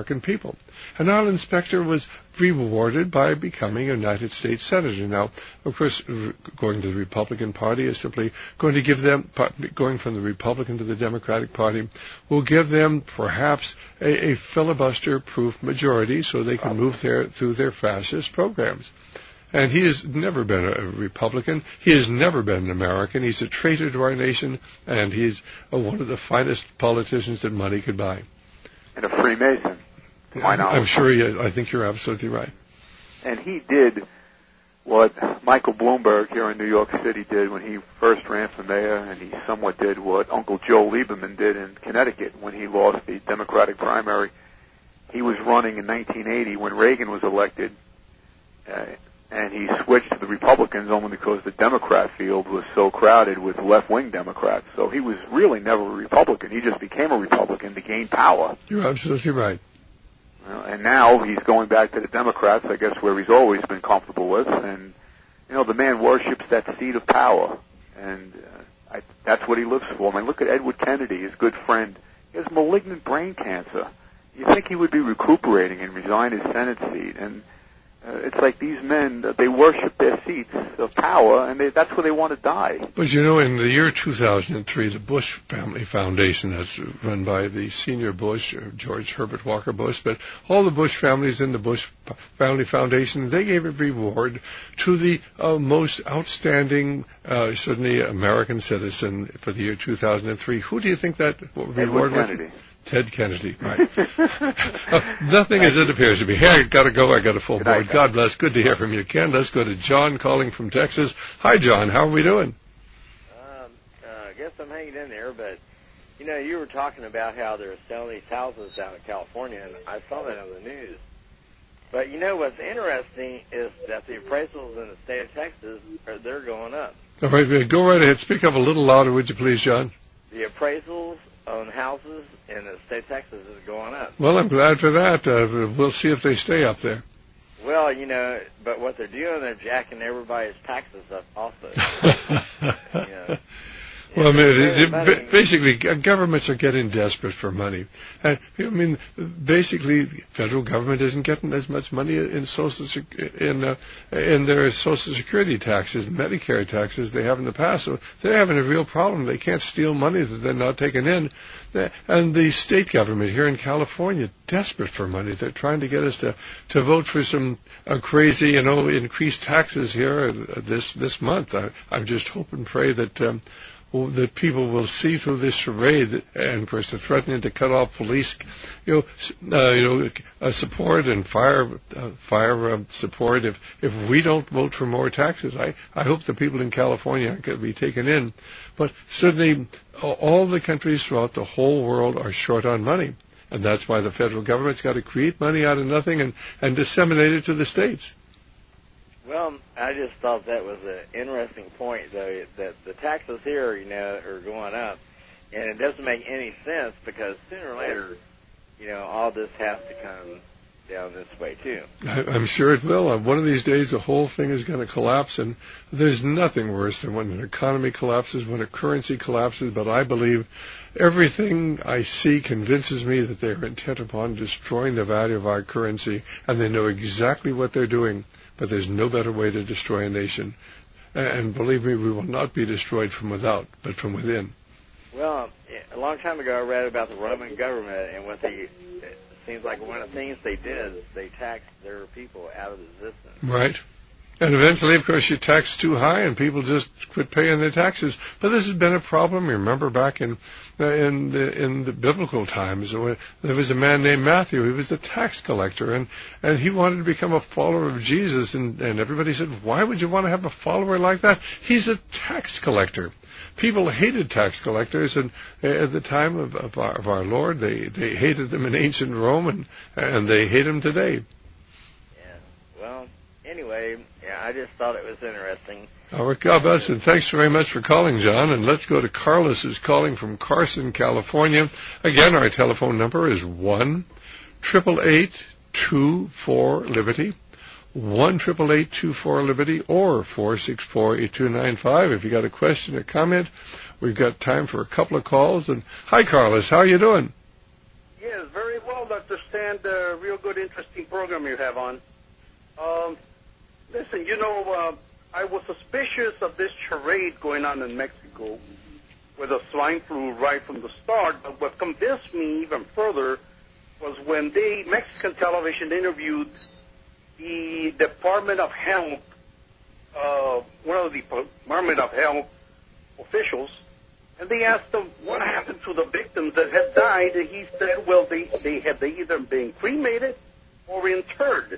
S2: American people. And Alan Specter was rewarded by becoming a United States Senator. Now, of course, going to the Republican Party is simply going to give them, going from the Republican to the Democratic Party, will give them perhaps a, a filibuster-proof majority so they can move their, through their fascist programs. And he has never been a Republican. He has never been an American. He's a traitor to our nation, and he's uh, one of the finest politicians that money could buy.
S10: And a Freemason, to my knowledge.
S2: I'm sure he is. I think you're absolutely right.
S10: And he did what Michael Bloomberg here in New York City did when he first ran for mayor, and he somewhat did what Uncle Joe Lieberman did in Connecticut when he lost the Democratic primary. He was running in nineteen eighty when Reagan was elected, uh, and he switched to the Republicans only because the Democrat field was so crowded with left-wing Democrats. So he was really never a Republican. He just became a Republican to gain power.
S2: You're absolutely right.
S10: Well, and now he's going back to the Democrats, I guess, where he's always been comfortable with. And, you know, the man worships that seat of power. And uh, I, that's what he lives for. I mean, look at Edward Kennedy, his good friend. He has malignant brain cancer. You think he would be recuperating and resign his Senate seat. And Uh, it's like these men, uh, they worship their seats of power, and they, that's where they want to die.
S2: But you know, in the year two thousand three, the Bush Family Foundation, that's run by the senior Bush, George Herbert Walker Bush, but all the Bush families in the Bush Family Foundation, they gave a reward to the uh, most outstanding, uh, certainly American citizen for the year two thousand three. Who do you think that reward was?
S10: Kennedy.
S2: Ted Kennedy, right. uh, nothing as it appears to be. Hey, I gotta go. I got a full
S10: Good
S2: board.
S10: night,
S2: God bless. Good to hear from you, Ken. Let's go to John calling from Texas. Hi, John. How are we doing?
S11: Um, uh, I guess I'm hanging in there, but, you know, you were talking about how they're selling these houses out in California, and I saw that on the news. But, you know, what's interesting is that the appraisals in the state of Texas, are they're going up.
S2: All right, go right ahead. Speak up a little louder, would you please, John?
S11: The appraisals on houses in the state of Texas is going up.
S2: Well, I'm glad for that. Uh, we'll see if they stay up there.
S11: Well, you know, but what they're doing, they're jacking everybody's taxes up also. you know.
S2: Well, I mean, it, it, basically, governments are getting desperate for money. And, I mean, basically, the federal government isn't getting as much money in social in uh, in their Social Security taxes, Medicare taxes they have in the past. So they're having a real problem. They can't steal money that they're not taking in. And the state government here in California, desperate for money. They're trying to get us to, to vote for some uh, crazy, you know, increased taxes here uh, this this month. I, I just hope and pray that. Um, that people will see through this charade, and of course they're threatening to cut off police, you know, uh, you know, uh, support and fire, uh, fire uh, support. If if we don't vote for more taxes, I I hope the people in California aren't going to be taken in. But certainly, all the countries throughout the whole world are short on money, and that's why the federal government's got to create money out of nothing and and disseminate it to the states.
S11: Well, I just thought that was an interesting point, though, that the taxes here, you know, are going up, and it doesn't make any sense because sooner or later, you know, all this has to come down this way, too.
S2: I, I'm sure it will. Uh, one of these days, the whole thing is going to collapse, and there's nothing worse than when an economy collapses, when a currency collapses, but I believe everything I see convinces me that they're intent upon destroying the value of our currency, and they know exactly what they're doing. But there's no better way to destroy a nation. And believe me, we will not be destroyed from without, but from within.
S11: Well, a long time ago I read about the Roman government, and what they, it seems like one of the things they did is they taxed their people out of existence.
S2: Right. And eventually, of course, you tax too high, and people just quit paying their taxes. But this has been a problem. Remember back in uh, in the in the biblical times, when there was a man named Matthew. He was a tax collector, and, and he wanted to become a follower of Jesus. And, and everybody said, "Why would you want to have a follower like that? He's a tax collector." People hated tax collectors, and at the time of, of, our, of our Lord, they, they hated them in ancient Rome, and and they hate them today.
S11: Yeah. Well. Anyway, yeah, I just thought it was interesting.
S2: All right, God bless, and thanks very much for calling, John. And let's go to Carlos, who's calling from Carson, California. Again, our telephone number is one triple eight two four Liberty, one triple eight two four Liberty, or four six four eight two nine five. If you got a question or comment, we've got time for a couple of calls. And hi, Carlos, how are you doing?
S12: Yes, very well, Well, Doctor Stan, the real good, interesting program you have on. Um, listen, you know, uh, I was suspicious of this charade going on in Mexico with the swine flu right from the start, but what convinced me even further was when they, Mexican television interviewed the Department of Health, uh, one of the Department of Health officials, and they asked him what happened to the victims that had died, and he said, well, they, they had they either been cremated or interred.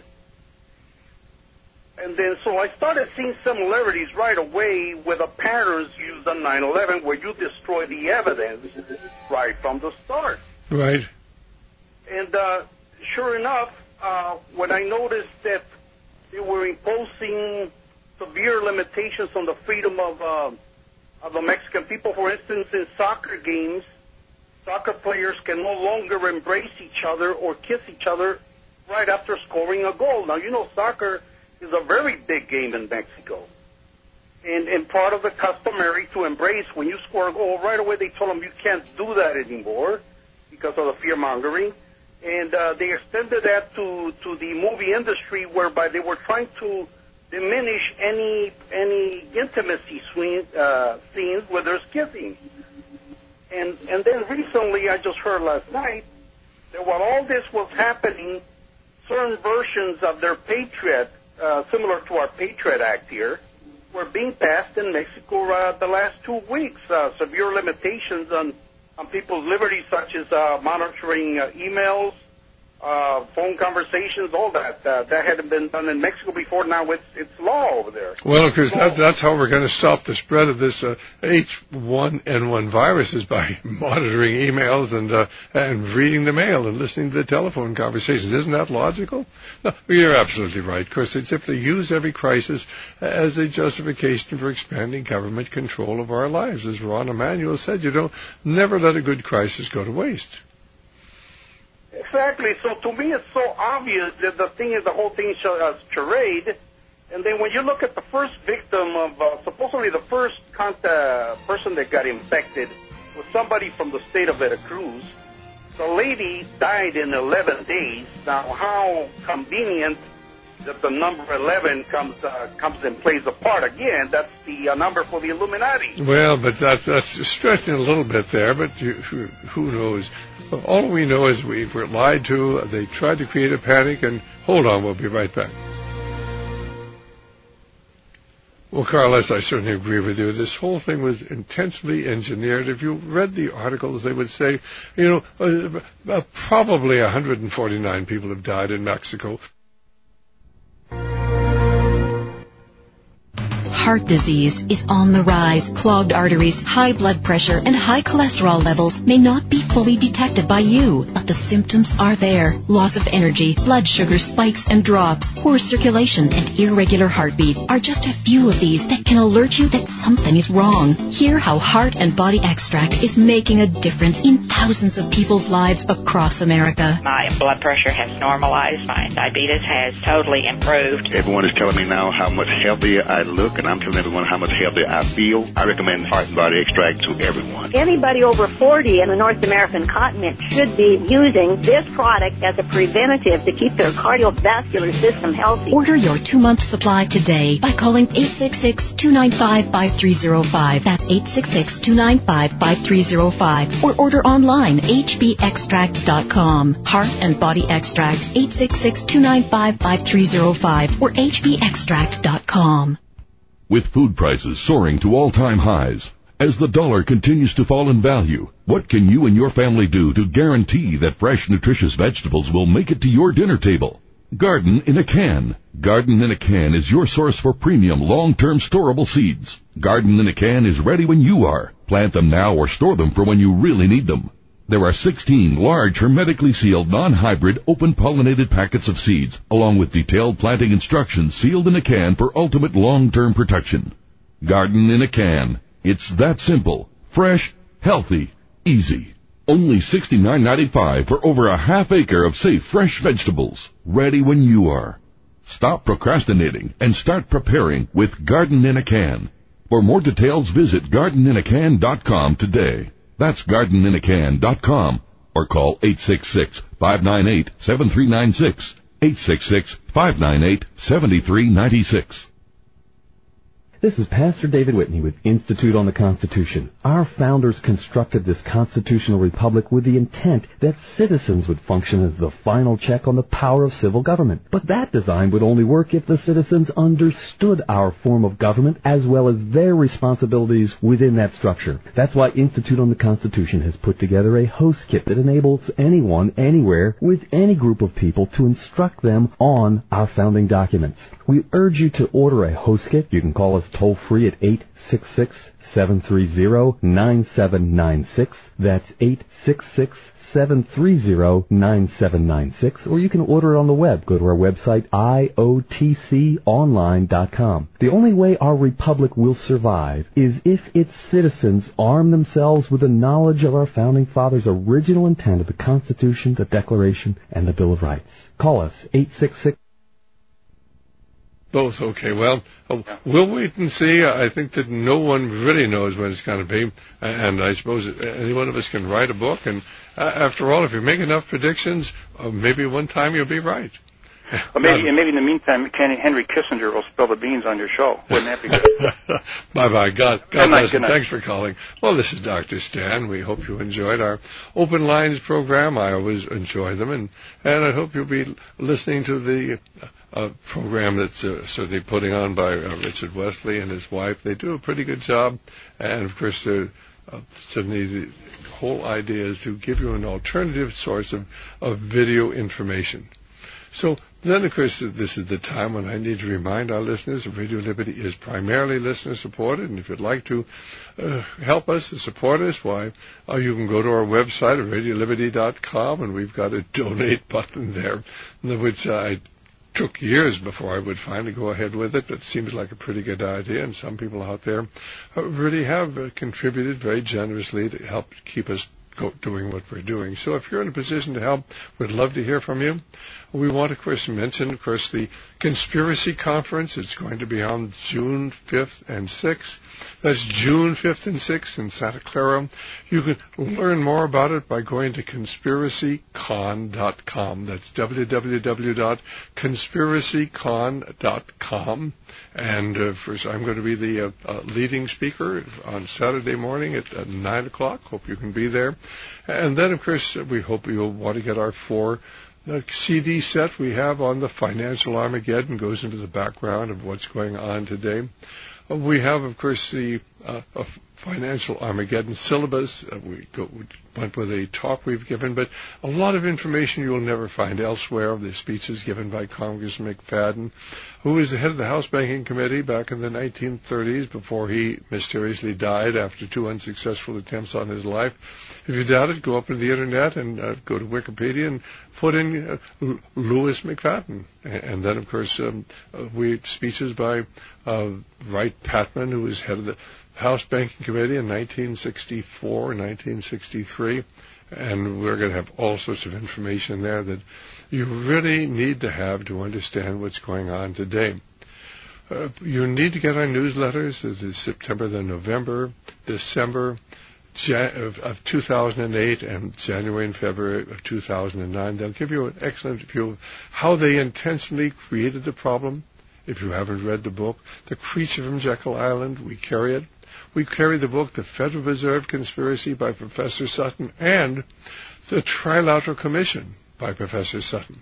S12: And then so I started seeing similarities right away with the patterns used on nine eleven where you destroy the evidence right from the start.
S2: Right.
S12: And uh, sure enough, uh, when I noticed that they were imposing severe limitations on the freedom of, uh, of the Mexican people, for instance, in soccer games, soccer players can no longer embrace each other or kiss each other right after scoring a goal. Now, you know, soccer is a very big game in Mexico. And, and part of the customary to embrace, when you score a goal, right away they told them you can't do that anymore because of the fear-mongering. And uh, they extended that to, to the movie industry, whereby they were trying to diminish any any intimacy swing, uh, scenes where there's kissing. And, and then recently, I just heard last night, that while all this was happening, certain versions of their Patriot, uh, similar to our Patriot Act here, were being passed in Mexico uh, the last two weeks. Uh, severe limitations on, on people's liberties, such as uh, monitoring uh, emails, uh, phone conversations, all that. Uh, that hadn't been done in Mexico before. Now it's it's law over there.
S2: Well, because so, that, that's how we're going to stop the spread of this uh, H one N one virus, is by monitoring emails and uh, and reading the mail and listening to the telephone conversations. Isn't that logical? No, you're absolutely right. Of course, they simply use every crisis as a justification for expanding government control of our lives. As Ron Emanuel said, you don't never let a good crisis go to waste.
S12: Exactly. So to me, it's so obvious that the thing is, the whole thing is a charade. And then when you look at the first victim of, uh, supposedly the first con- uh, person that got infected was somebody from the state of Veracruz. The lady died in eleven days. Now, how convenient that the number eleven comes uh, comes and plays a part again. That's the uh, number for the Illuminati.
S2: Well, but that, that's stretching a little bit there, but you, who, who knows? All we know is we were lied to. They tried to create a panic, and hold on, we'll be right back. Well, Carlos, I certainly agree with you. This whole thing was intensely engineered. If you read the articles, they would say, you know, uh, uh, probably one hundred forty-nine people have died in Mexico.
S13: Heart disease is on the rise. Clogged arteries, high blood pressure, and high cholesterol levels may not be fully detected by you, but the symptoms are there. Loss of energy, blood sugar spikes and drops, poor circulation, and irregular heartbeat are just a few of these that can alert you that something is wrong. Hear how Heart and Body Extract is making a difference in thousands of people's lives across America.
S14: My blood pressure has normalized. My diabetes has totally improved.
S15: Everyone is telling me now how much healthier I look, and I'm telling everyone how much healthier I feel. I recommend Heart and Body Extract to everyone.
S16: Anybody over forty in the North American continent should be using this product as a preventative to keep their cardiovascular system healthy.
S13: Order your two-month supply today by calling eight six six, two nine five, five three zero five. That's eight six six, two nine five, five three zero five. Or order online, h b extract dot com. Heart and Body Extract, eight six six, two nine five, five three zero five or h b extract dot com.
S17: With food prices soaring to all-time highs, as the dollar continues to fall in value, what can you and your family do to guarantee that fresh, nutritious vegetables will make it to your dinner table? Garden in a Can. Garden in a Can is your source for premium, long-term storable seeds. Garden in a Can is ready when you are. Plant them now or store them for when you really need them. There are sixteen large, hermetically sealed, non-hybrid, open-pollinated packets of seeds, along with detailed planting instructions sealed in a can for ultimate long-term protection. Garden in a Can. It's that simple, fresh, healthy, easy. Only sixty-nine ninety-five for over a half acre of safe, fresh vegetables, ready when you are. Stop procrastinating and start preparing with Garden in a Can. For more details, visit garden in a can dot com today. That's garden in a can dot com or call eight six six, five nine eight, seven three nine six, eight six six, five nine eight, seven three nine six.
S7: This is Pastor David Whitney with Institute on the Constitution. Our founders constructed this constitutional republic with the intent that citizens would function as the final check on the power of civil government. But that design would only work if the citizens understood our form of government as well as their responsibilities within that structure. That's why Institute on the Constitution has put together a host kit that enables anyone, anywhere, with any group of people to instruct them on our founding documents. We urge you to order a host kit. You can call us toll-free at eight six six, seven three zero, nine seven nine six. That's eight six six, seven three zero, nine seven nine six. Or you can order it on the web. Go to our website, I O T C online dot com. The only way our republic will survive is if its citizens arm themselves with the knowledge of our founding fathers' original intent of the Constitution, the Declaration, and the Bill of Rights. Call us, eight six six.
S2: Both, okay. Well, uh, we'll wait and see. I think that no one really knows when it's going to be, and I suppose any one of us can write a book, and uh, after all, if you make enough predictions, uh, maybe one time you'll be right.
S18: Well, maybe, and maybe in the meantime, Henry Kissinger will spill the beans on your show. Wouldn't that be good?
S2: Bye-bye. God, God
S18: good night,
S2: bless
S18: good
S2: you.
S18: night.
S2: Thanks for calling. Well, this is Doctor Stan. We hope you enjoyed our Open Lines program. I always enjoy them, and, and I hope you'll be listening to the uh, program that's uh, certainly putting on by uh, Richard Wesley and his wife. They do a pretty good job, and, of course, uh, uh, certainly the whole idea is to give you an alternative source of, of video information. So then, of course, this is the time when I need to remind our listeners that Radio Liberty is primarily listener-supported, and if you'd like to uh, help us and support us, why, uh, you can go to our website at radio liberty dot com, and we've got a donate button there, which I took years before I would finally go ahead with it, but it seems like a pretty good idea, and some people out there really have uh, contributed very generously to help keep us Go doing what we're doing. So if you're in a position to help, we'd love to hear from you. We want to, of course, mention, of course, the Conspiracy Conference. It's going to be on June fifth and sixth. That's June fifth and sixth in Santa Clara. You can learn more about it by going to conspiracy con dot com. That's w w w dot conspiracy con dot com. And uh, first, I'm going to be the uh, uh, leading speaker on Saturday morning at uh, nine o'clock. Hope you can be there. And then, of course, we hope you'll want to get our four uh, C D set we have on the Financial Armageddon. Goes into the background of what's going on today. Uh, we have, of course, the uh, uh, Financial Armageddon syllabus. Uh, we, go, we went with a talk we've given, but a lot of information you'll never find elsewhere. The speeches given by Congressman McFadden, who was the head of the House Banking Committee back in the nineteen thirties before he mysteriously died after two unsuccessful attempts on his life. If you doubt it, go up to the Internet and uh, go to Wikipedia and put in uh, L- Lewis McFadden. And then, of course, um, uh, we speeches by uh, Wright Patman, who was head of the House Banking Committee in nineteen sixty-four, nineteen sixty-three, and we're going to have all sorts of information there that you really need to have to understand what's going on today. Uh, you need to get our newsletters. It is September, then November, December Jan- of, of two thousand eight, and January and February of two thousand nine. They'll give you an excellent view of how they intentionally created the problem. If you haven't read the book, The Creature from Jekyll Island, we carry it. We carry the book, The Federal Reserve Conspiracy by Professor Sutton, and The Trilateral Commission by Professor Sutton.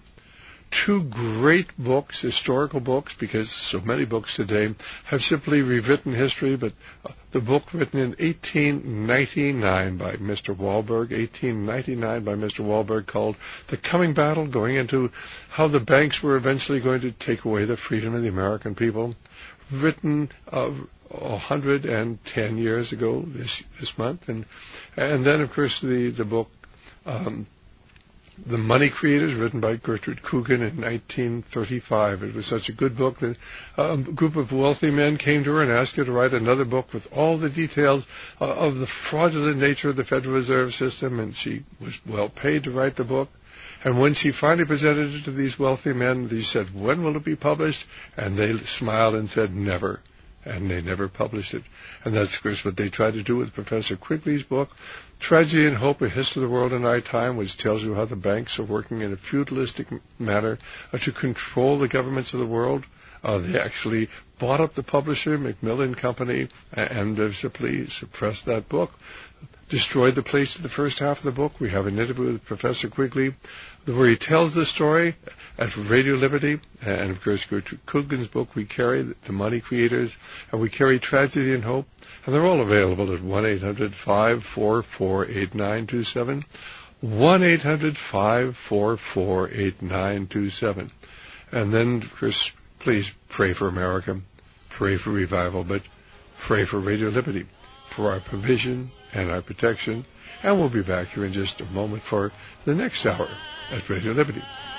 S2: Two great books, historical books, because so many books today have simply rewritten history, but uh, the book written in eighteen ninety-nine by Mister Wahlberg, eighteen ninety-nine by Mister Wahlberg, called The Coming Battle, going into how the banks were eventually going to take away the freedom of the American people, written uh, one hundred ten years ago this this month, and and then, of course, the, the book um, The Money Creators, written by Gertrude Coogan in nineteen thirty-five. It was such a good book that a group of wealthy men came to her and asked her to write another book with all the details uh, of the fraudulent nature of the Federal Reserve System, and she was well paid to write the book. And when she finally presented it to these wealthy men, they said, "When will it be published?" And they smiled and said, "Never." and they never published it. And that's, of course, what they tried to do with Professor Quigley's book, Tragedy and Hope, A History of the World in Our Time, which tells you how the banks are working in a feudalistic manner uh, to control the governments of the world. Uh, they actually bought up the publisher, Macmillan Company, and uh, simply suppressed that book, destroyed the place to the first half of the book. We have an interview with Professor Quigley where he tells the story at Radio Liberty, and of course Gertrude Coogan's book we carry, The Money Creators, and we carry Tragedy and Hope, and they're all available at one eight hundred five four four eight nine two seven, one eight hundred five four four eight nine two seven. And then, of course, please pray for America, pray for revival, but pray for Radio Liberty, for our provision and our protection. And we'll be back here in just a moment for the next hour at Radio Liberty.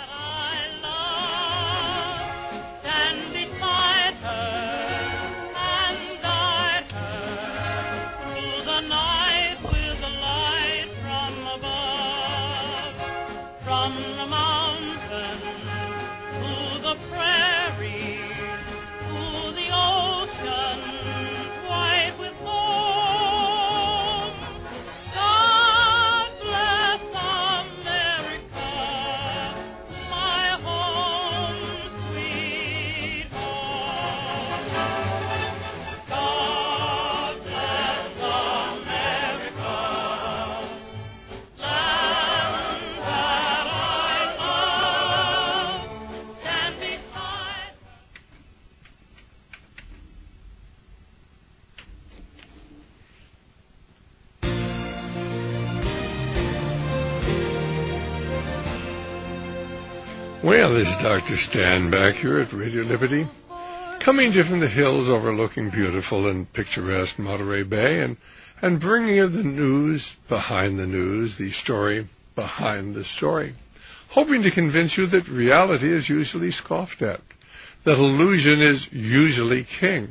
S2: Well, this is Doctor Stan back here at Radio Liberty, coming to you from the hills overlooking beautiful and picturesque Monterey Bay, and, and bringing you the news behind the news, the story behind the story, hoping to convince you that reality is usually scoffed at, that illusion is usually king.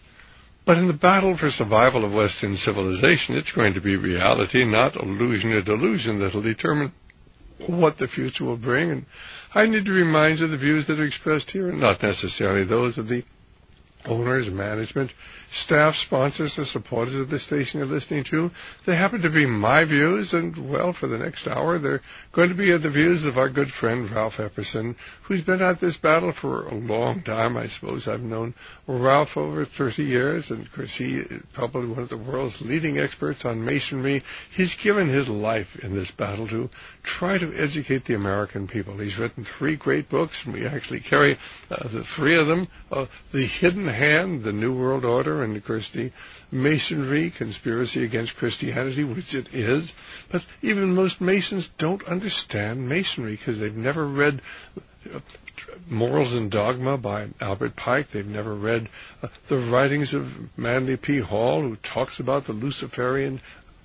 S2: But in the battle for survival of Western civilization, it's going to be reality, not illusion or delusion, that will determine what the future will bring. And I need to remind you the views that are expressed here are not necessarily those of the owners, management, staff, sponsors, and supporters of the station you're listening to. They happen to be my views, and, well, for the next hour, they're going to be the views of our good friend Ralph Epperson, who's been at this battle for a long time. I suppose I've known Ralph over thirty years, and, of course, he is probably one of the world's leading experts on masonry. He's given his life in this battle to try to educate the American people. He's written three great books, and we actually carry uh, the three of them, uh, The Hidden Hand, The New World Order, and, of course, the Masonry, Conspiracy Against Christianity, which it is. But even most Masons don't understand Masonry because they've never read uh, Morals and Dogma by Albert Pike. They've never read uh, the writings of Manly P. Hall, who talks about the Luciferian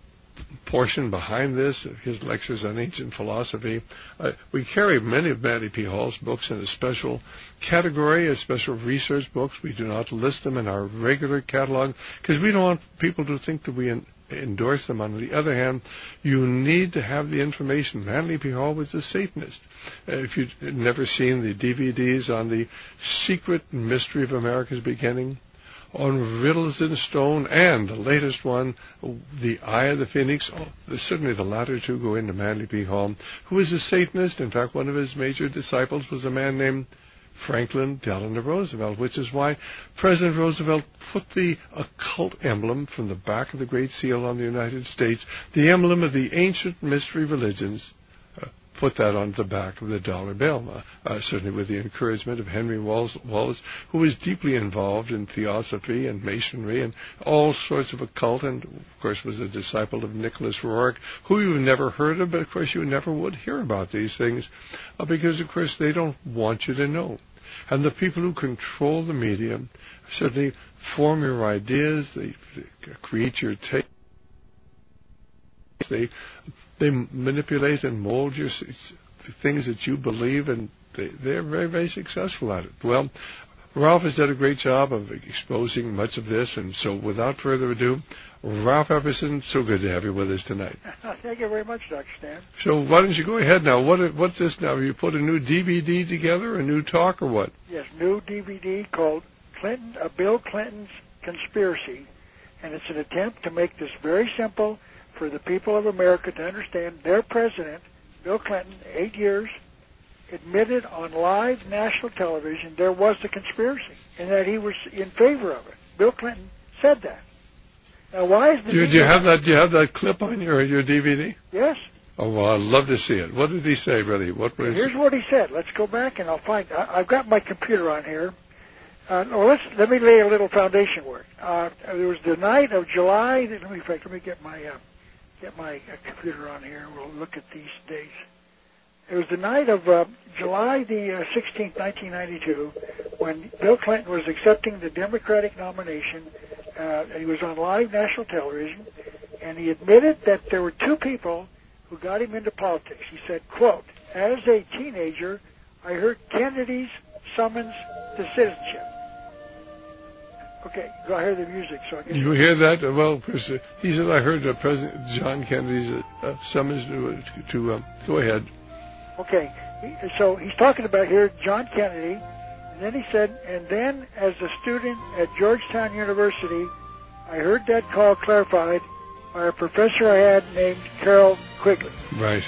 S2: portion behind this, his lectures on ancient philosophy. Uh, we carry many of Manly P. Hall's books in a special category, a special research books. We do not list them in our regular catalog because we don't want people to think that we en- endorse them. On the other hand, you need to have the information. Manly P. Hall was a Satanist. Uh, if you've never seen the D V Ds on the secret mystery of America's beginning, on Riddles in Stone, and the latest one, The Eye of the Phoenix. Oh, certainly the latter two go into Manly P. Hall, who was a Satanist. In fact, one of his major disciples was a man named Franklin Delano Roosevelt, which is why President Roosevelt put the occult emblem from the back of the Great Seal on the United States, the emblem of the ancient mystery religions, uh, put that on the back of the dollar bill, uh, uh, certainly with the encouragement of Henry Wallace, Wallace, who was deeply involved in theosophy and masonry and all sorts of occult, and, of course, was a disciple of Nicholas Rourke, who you've never heard of, but, of course, you never would hear about these things uh, because, of course, they don't want you to know. And the people who control the media certainly form your ideas, they, they create your taste, they they manipulate and mold your the things that you believe, and they, they're very, very successful at it. Well, Ralph has done a great job of exposing much of this, and so without further ado, Ralph Epperson, so good to have you with us tonight.
S19: Thank you very much, Doctor Stan.
S2: So why don't you go ahead now? What What's this now? You put a new D V D together, a new talk, or what?
S19: Yes, new D V D called Clinton, uh, Bill Clinton's conspiracy, and it's an attempt to make this very simple for the people of America to understand. Their president, Bill Clinton, eight years, admitted on live national television there was a conspiracy and that he was in favor of it. Bill Clinton said that. Now, why is the
S2: do, you, do you have that? Do you have that clip on your your D V D?
S19: Yes.
S2: Oh, well, I'd love to see it. What did he say, really? What was?
S19: Here's what he said. Let's go back and I'll find. I, I've got my computer on here. Uh, well, let's let me lay a little foundation work. Uh, it was the night of July. Let me, in fact, let me get my uh, get my uh, computer on here. We'll look at these dates. It was the night of uh, July the uh, sixteenth, nineteen ninety-two, when Bill Clinton was accepting the Democratic nomination. Uh, he was on live national television, and he admitted that there were two people who got him into politics. He said, quote, "As a teenager, I heard Kennedy's summons to citizenship." Okay, go ahead the music. So I guess
S2: you hear that? Well, Chris, uh, he said, "I heard uh, President John Kennedy's uh, uh, summons to uh, to uh, go ahead."
S19: Okay, so he's talking about here John Kennedy, and then he said, "And then as a student at Georgetown University, I heard that call clarified by a professor I had named Carroll Quigley."
S2: Right.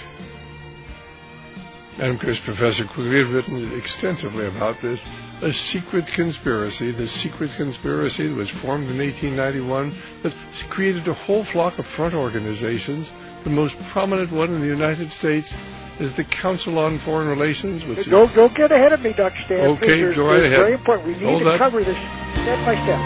S2: And of course, Professor Quigley had written extensively about this, a secret conspiracy, the secret conspiracy that was formed in eighteen ninety-one that created a whole flock of front organizations. The most prominent one in the United States is the Council on Foreign Relations. Which
S19: don't, don't get ahead of me, Doctor Stan.
S2: Okay,
S19: Please,
S2: go right ahead.
S19: It's very important. We need
S2: Hold
S19: to
S2: that.
S19: cover this step by step.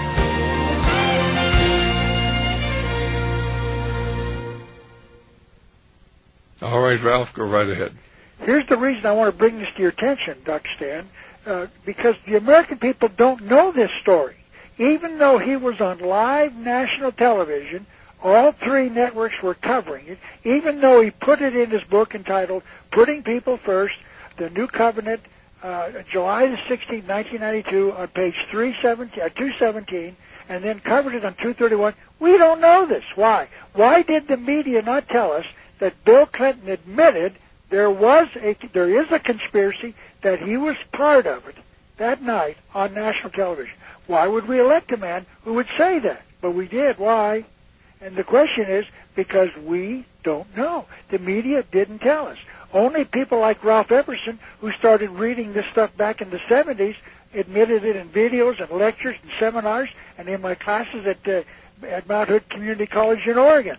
S2: All right, Ralph, go right ahead.
S19: Here's the reason I want to bring this to your attention, Doctor Stan, uh, because the American people don't know this story. Even though he was on live national television, all three networks were covering it, even though he put it in his book entitled Putting People First, The New Covenant, uh, July the sixteenth, nineteen ninety-two, on page three seventeen, uh, two seventeen, and then covered it on two thirty-one. We don't know this. Why? Why did the media not tell us that Bill Clinton admitted there was a, there is a conspiracy, that he was part of it that night on national television? Why would we elect a man who would say that? But we did. Why? And the question is, because we don't know. The media didn't tell us. Only people like Ralph Epperson, who started reading this stuff back in the seventies, admitted it in videos and lectures and seminars and in my classes at, uh, at Mount Hood Community College in Oregon.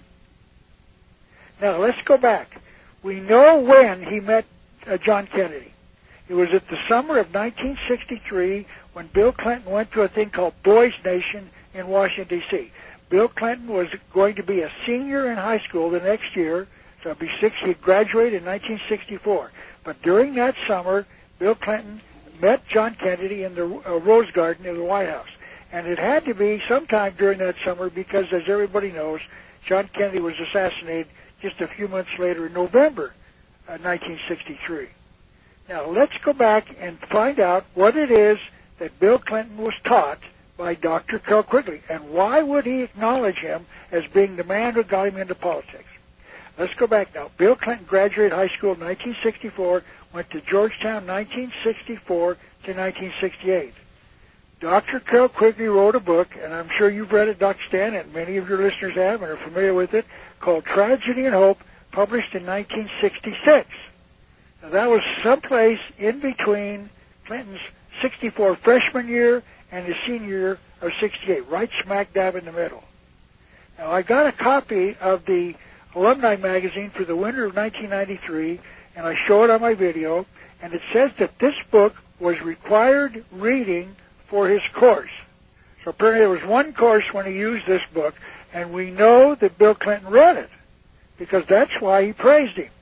S19: Now, let's go back. We know when he met uh, John Kennedy. It was at the summer of nineteen sixty-three when Bill Clinton went to a thing called Boys Nation in Washington, D C Bill Clinton was going to be a senior in high school the next year, so it'd be six, he'd graduate in nineteen sixty-four. But during that summer, Bill Clinton met John Kennedy in the uh, Rose Garden in the White House. And it had to be sometime during that summer because, as everybody knows, John Kennedy was assassinated just a few months later in November of nineteen sixty-three. Now, let's go back and find out what it is that Bill Clinton was taught by Doctor Carroll Quigley, and why would he acknowledge him as being the man who got him into politics? Let's go back now. Bill Clinton graduated high school in nineteen sixty-four, went to Georgetown nineteen sixty-four to nineteen sixty-eight. Doctor Carroll Quigley wrote a book, and I'm sure you've read it, Doctor Stan, and many of your listeners have and are familiar with it, called Tragedy and Hope, published in nineteen sixty-six. Now, that was someplace in between Clinton's sixty-four freshman year and his senior year of sixty-eight, right smack dab in the middle. Now, I got a copy of the alumni magazine for the winter of nineteen ninety-three, and I show it on my video, and it says that this book was required reading for his course. So apparently there was one course when he used this book, and we know that Bill Clinton read it, because that's why he praised him.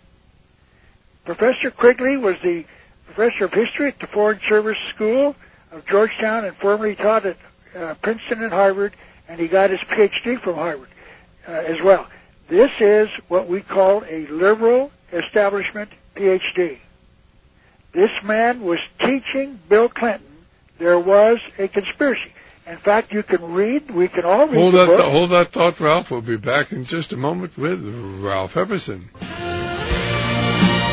S19: Professor Quigley was the professor of history at the Foreign Service School of Georgetown and formerly taught at uh, Princeton and Harvard, and he got his P H D from Harvard uh, as well. This is what we call a liberal establishment P H D. This man was teaching Bill Clinton there was a conspiracy. In fact, you can read, we can all read
S2: hold
S19: the
S2: that
S19: book.
S2: Th- hold that thought, Ralph. We'll be back in just a moment with Ralph Epperson.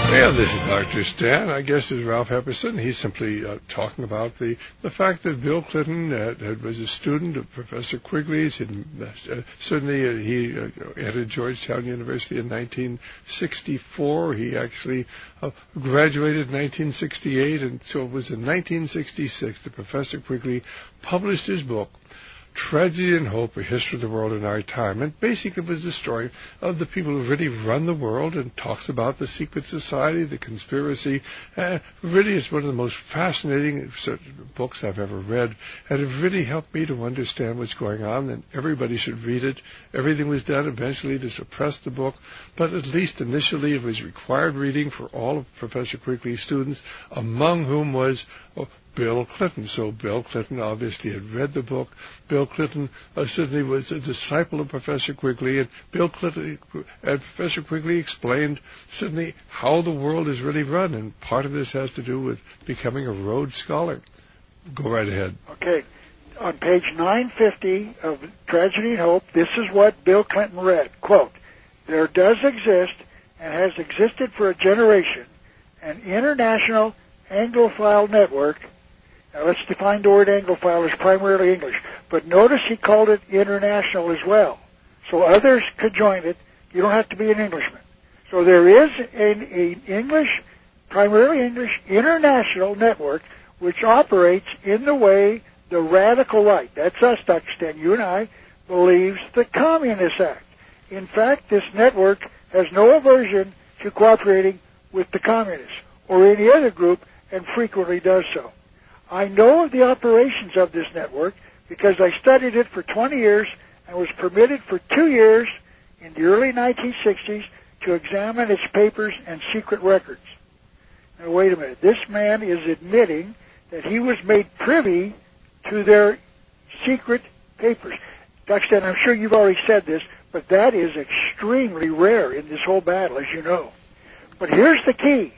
S2: Well, this is Doctor Stan. I guess is Ralph Epperson. He's simply uh, talking about the, the fact that Bill Clinton uh, was a student of Professor Quigley's. And, uh, certainly, uh, he uh, entered Georgetown University in nineteen sixty-four. He actually uh, graduated in nineteen sixty-eight, and so it was in nineteen sixty-six that Professor Quigley published his book, Tragedy and Hope, A History of the World in Our Time. And basically it was the story of the people who really run the world, and talks about the secret society, the conspiracy. Uh, really, it's one of the most fascinating books I've ever read, and it really helped me to understand what's going on, and everybody should read it. Everything was done eventually to suppress the book, but at least initially it was required reading for all of Professor Quigley's students, among whom was oh, Bill Clinton. So Bill Clinton obviously had read the book. Bill Clinton uh, certainly was a disciple of Professor Quigley, and Bill Clinton and Professor Quigley explained certainly how the world is really run, and part of this has to do with becoming a Rhodes Scholar. Go right ahead.
S19: Okay. On page nine fifty of Tragedy and Hope, this is what Bill Clinton read. Quote, "There does exist, and has existed for a generation, an international Anglophile network." Now let's define the word Anglophile as primarily English. But notice he called it international as well. So others could join it. You don't have to be an Englishman. So there is an, an English, primarily English, international network which operates in the way the radical right, that's us, Doctor Stan, you and I, believes the Communist Act. In fact, this network has no aversion to cooperating with the communists or any other group, and frequently does so. I know of the operations of this network because I studied it for twenty years and was permitted for two years in the early nineteen sixties to examine its papers and secret records. Now, wait a minute. This man is admitting that he was made privy to their secret papers. Doctor Stan, I'm sure you've already said this, but that is extremely rare in this whole battle, as you know. But here's the key.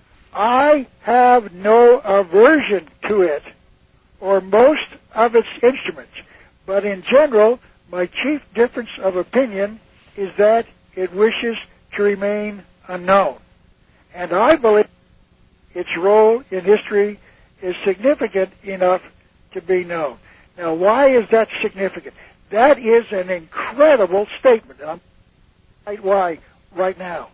S19: I have no aversion to it, or most of its instruments, but in general, my chief difference of opinion is that it wishes to remain unknown. And I believe its role in history is significant enough to be known. Now, why is that significant? That is an incredible statement. I'm right why right now.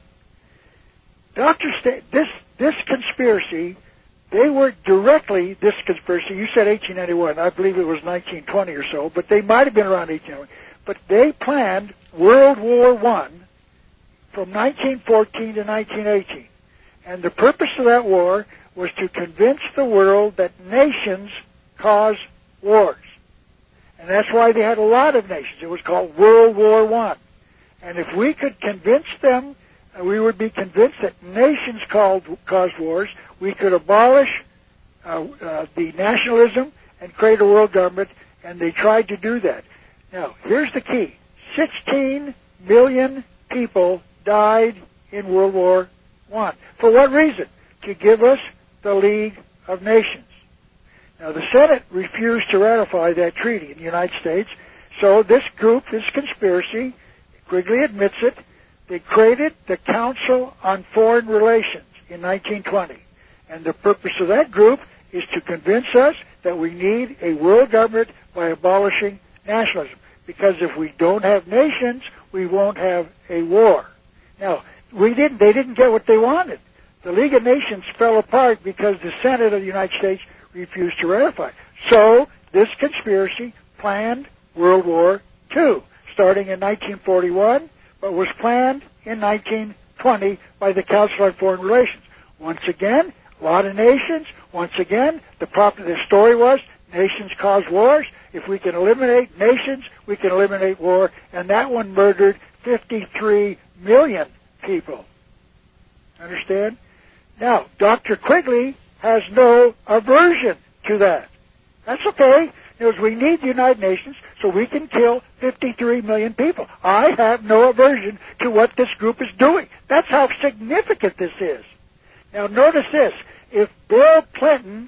S19: Doctor St- this this conspiracy, they were directly, this conspiracy, you said eighteen ninety-one, I believe it was nineteen twenty or so, but they might have been around eighteen ninety-one. But they planned World War One from nineteen fourteen to nineteen eighteen. And the purpose of that war was to convince the world that nations cause wars. And that's why they had a lot of nations. It was called World War One. And if we could convince them, uh, we would be convinced that nations called, caused wars, we could abolish uh, uh, the nationalism and create a world government, and they tried to do that. Now, here's the key. sixteen million people died in World War One. For what reason? To give us the League of Nations. Now, the Senate refused to ratify that treaty in the United States, so this group, this conspiracy, Quigley admits it, they created the Council on Foreign Relations in nineteen twenty. And the purpose of that group is to convince us that we need a world government by abolishing nationalism. Because if we don't have nations, we won't have a war. Now, we didn't, they didn't get what they wanted. The League of Nations fell apart because the Senate of the United States refused to ratify. So, this conspiracy planned World War Two, starting in nineteen forty-one, but was planned in nineteen twenty by the Council on Foreign Relations. Once again, a lot of nations. Once again, the, prop- the story was nations cause wars. If we can eliminate nations, we can eliminate war. And that one murdered fifty-three million people. Understand? Now, Doctor Quigley has no aversion to that. That's okay. Because we need the United Nations so we can kill fifty-three million people. I have no aversion to what this group is doing. That's how significant this is. Now, notice this. If Bill Clinton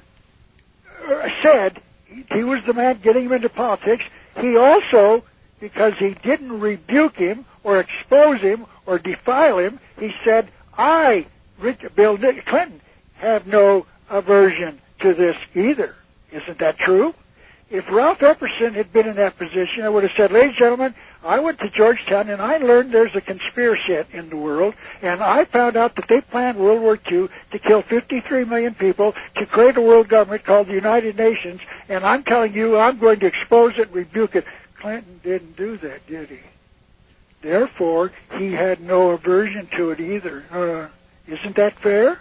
S19: said he was the man getting him into politics, he also, because he didn't rebuke him or expose him or defile him, he said, I Rich, Bill Clinton have no aversion to this either. Isn't that true? If Ralph Epperson had been in that position, I would have said, ladies and gentlemen, I went to Georgetown and I learned there's a conspiracy in the world, and I found out that they planned World War Two to kill fifty-three million people, to create a world government called the United Nations, and I'm telling you I'm going to expose it and rebuke it. Clinton didn't do that, did he? Therefore, he had no aversion to it either. Uh, isn't that fair?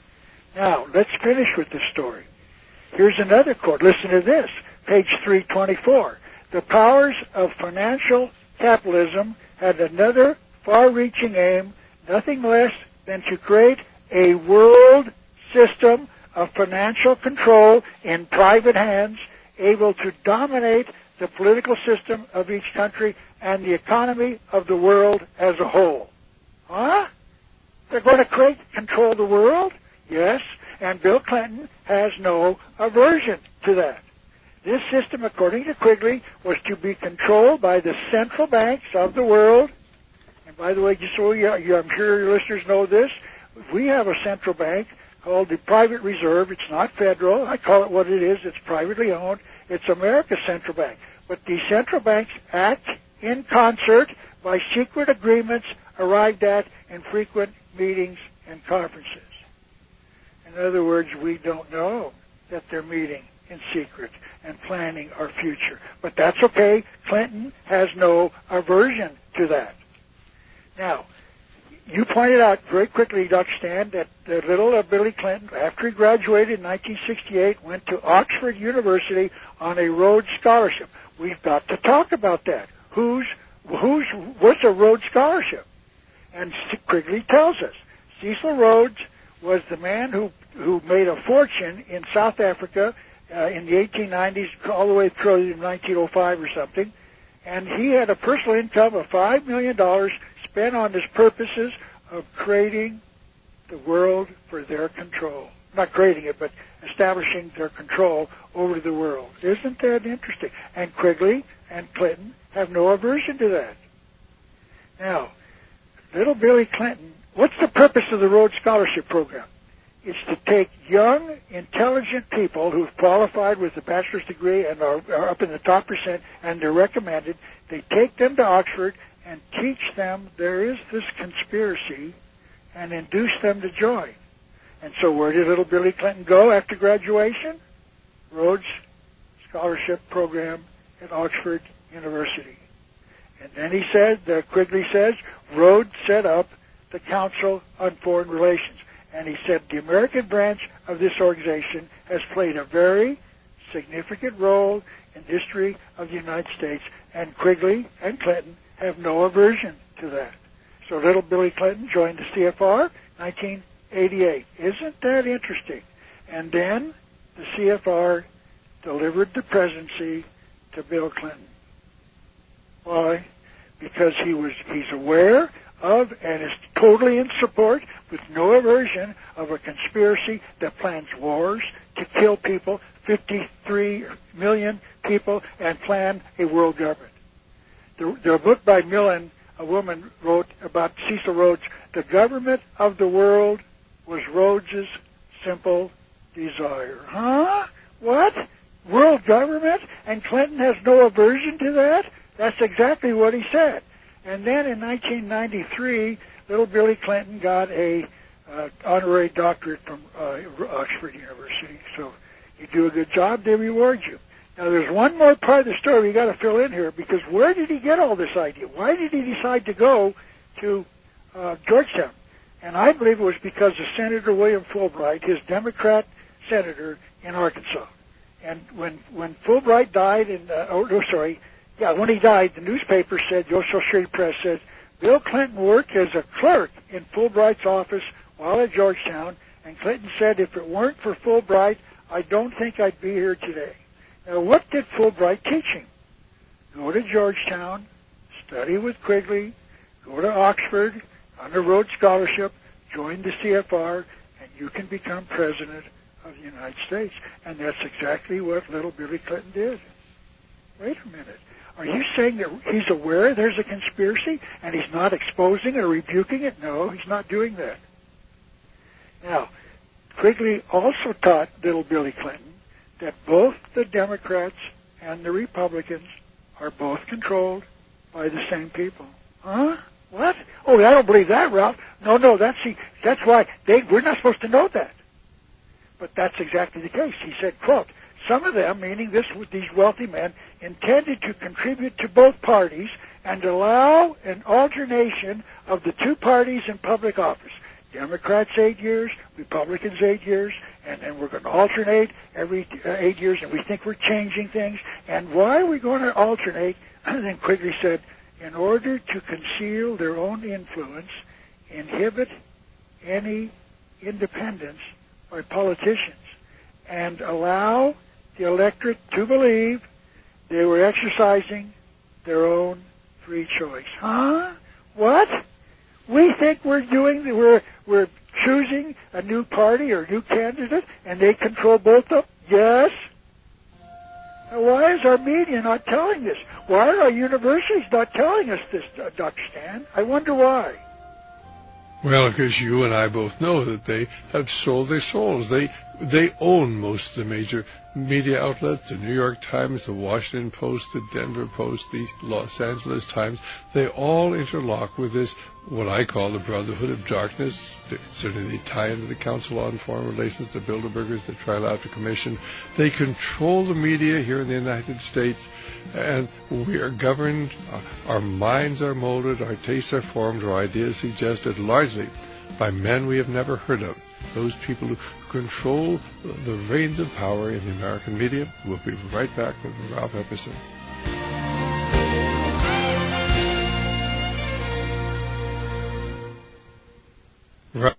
S19: Now, let's finish with the story. Here's another quote. Listen to this. Page three twenty-four. The powers of financial capitalism had another far-reaching aim, nothing less than to create a world system of financial control in private hands, able to dominate the political system of each country and the economy of the world as a whole. Huh? They're going to create, control the world? Yes, and Bill Clinton has no aversion to that. This system, according to Quigley, was to be controlled by the central banks of the world. And by the way, just so you, you, I'm sure your listeners know this, we have a central bank called the Private Reserve. It's not federal. I call it what it is. It's privately owned. It's America's central bank. But these central banks act in concert by secret agreements arrived at in frequent meetings and conferences. In other words, we don't know that they're meeting in secret and planning our future. But that's okay. Clinton has no aversion to that. Now, you pointed out very quickly, Doctor Stan, that the little uh, Billy Clinton, after he graduated in nineteen sixty-eight, went to Oxford University on a Rhodes Scholarship. We've got to talk about that. Who's, who's, what's a Rhodes Scholarship? And Quigley tells us. Cecil Rhodes was the man who, who made a fortune in South Africa uh, in the eighteen nineties, all the way through nineteen oh five or something. And he had a personal income of five million dollars spent on his purposes of creating the world for their control. Not creating it, but establishing their control over the world. Isn't that interesting? And Quigley and Clinton have no aversion to that. Now, little Billy Clinton, what's the purpose of the Rhodes Scholarship Program? It's to take young, intelligent people who've qualified with a bachelor's degree and are, are up in the top percent, and they're recommended. They take them to Oxford and teach them there is this conspiracy and induce them to join. And so where did little Billy Clinton go after graduation? Rhodes Scholarship Program at Oxford University. And then he said, uh, Quigley says, Rhodes set up the Council on Foreign Relations. And he said the American branch of this organization has played a very significant role in the history of the United States, and Quigley and Clinton have no aversion to that. So little Billy Clinton joined the C F R nineteen eighty-eight. Isn't that interesting? And then the C F R delivered the presidency to Bill Clinton. Why? Because he was he's aware of and is totally in support, with no aversion, of a conspiracy that plans wars to kill people, fifty-three million people, and plan a world government. The, the book by Millen, a woman, wrote about Cecil Rhodes, the government of the world was Rhodes's simple desire. Huh? What? World government? And Clinton has no aversion to that? That's exactly what he said. And then in nineteen ninety-three, little Billy Clinton got a uh, honorary doctorate from uh, Oxford University. So you do a good job, they reward you. Now there's one more part of the story we got to fill in here, because where did he get all this idea? Why did he decide to go to uh, Georgetown? And I believe it was because of Senator William Fulbright, his Democrat senator in Arkansas. And when when Fulbright died in, uh, oh no, sorry. Yeah, when he died, the newspaper said, the Associated Press said, Bill Clinton worked as a clerk in Fulbright's office while at Georgetown, and Clinton said, if it weren't for Fulbright, I don't think I'd be here today. Now, what did Fulbright teach him? Go to Georgetown, study with Quigley, go to Oxford on a Rhodes Scholarship, join the C F R, and you can become president of the United States. And that's exactly what little Billy Clinton did. Wait a minute. Are you saying that he's aware there's a conspiracy and he's not exposing or rebuking it? No, he's not doing that. Now, Quigley also taught little Billy Clinton that both the Democrats and the Republicans are both controlled by the same people. Huh? What? Oh, I don't believe that, Ralph. No, no, that's see, that's why they we're not supposed to know that. But that's exactly the case. He said, quote, some of them, meaning this these wealthy men, intended to contribute to both parties and allow an alternation of the two parties in public office. Democrats eight years, Republicans eight years, and then we're going to alternate every uh, eight years, and we think we're changing things. And why are we going to alternate? And then Quigley said, in order to conceal their own influence, inhibit any independence by politicians, and allow the electorate to believe they were exercising their own free choice. Huh? What? We think we're doing, we're, we're choosing a new party or a new candidate, and they control both of them? Yes. Now, why is our media not telling this? Why are our universities not telling us this, uh, Doctor Stan? I wonder why.
S2: Well, because you and I both know that they have sold their souls. They they own most of the major media outlets, the New York Times, the Washington Post, the Denver Post, the Los Angeles Times. They all interlock with this, what I call the Brotherhood of Darkness. They, certainly they tie into the Council on Foreign Relations, the Bilderbergers, the Trilateral Commission. They control the media here in the United States, and we are governed, our minds are molded, our tastes are formed, our ideas suggested largely by men we have never heard of. Those people who control the reins of power in the American media. We'll be right back with Ralph Epperson. Right.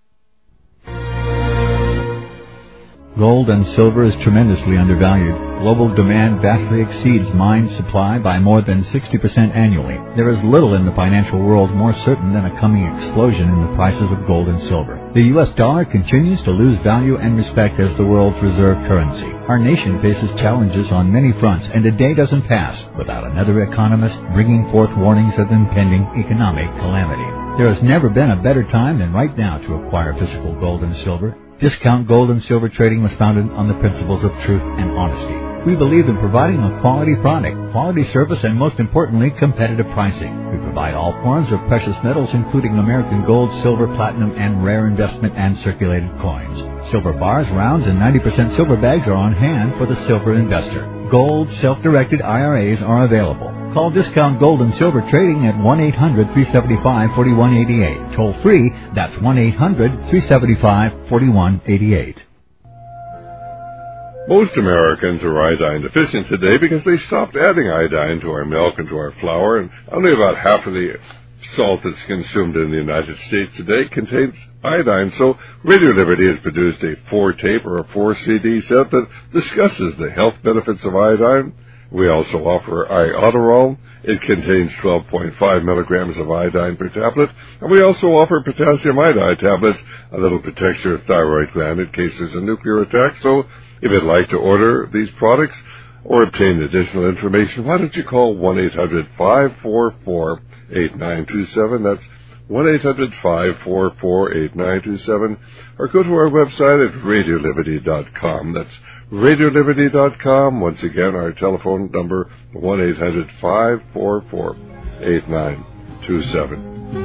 S4: Gold and silver is tremendously undervalued. Global demand vastly exceeds mine supply by more than sixty percent annually. There is little in the financial world more certain than a coming explosion in the prices of gold and silver. The U S dollar continues to lose value and respect as the world's reserve currency. Our nation faces challenges on many fronts, and a day doesn't pass without another economist bringing forth warnings of impending economic calamity. There has never been a better time than right now to acquire physical gold and silver. Discount Gold and Silver Trading was founded on the principles of truth and honesty. We believe in providing a quality product, quality service, and most importantly, competitive pricing. We provide all forms of precious metals, including American gold, silver, platinum, and rare investment and circulated coins. Silver bars, rounds, and ninety percent silver bags are on hand for the silver investor. Gold self-directed I R As are available. Call Discount Gold and Silver Trading at one eight hundred, three seven five, four one eight eight. Toll free, that's one eight hundred, three seven five, four one eight eight.
S5: Most Americans are iodine deficient today because they stopped adding iodine to our milk and to our flour, and only about half of the salt that's consumed in the United States today contains iodine. So Radio Liberty has produced a four-tape or a four-C D set that discusses the health benefits of iodine. We also offer Iodoral. It contains twelve point five milligrams of iodine per tablet. And we also offer potassium iodide tablets, a little protects your thyroid gland in case there's a nuclear attack. So if you'd like to order these products or obtain additional information, why don't you call one eight hundred, five four four, eight nine two seven. That's one eight hundred, five four four, eight nine two seven. Or go to our website at radio liberty dot com. That's radio liberty dot com. Once again, our telephone number, one eight hundred, five four four, eight nine two seven.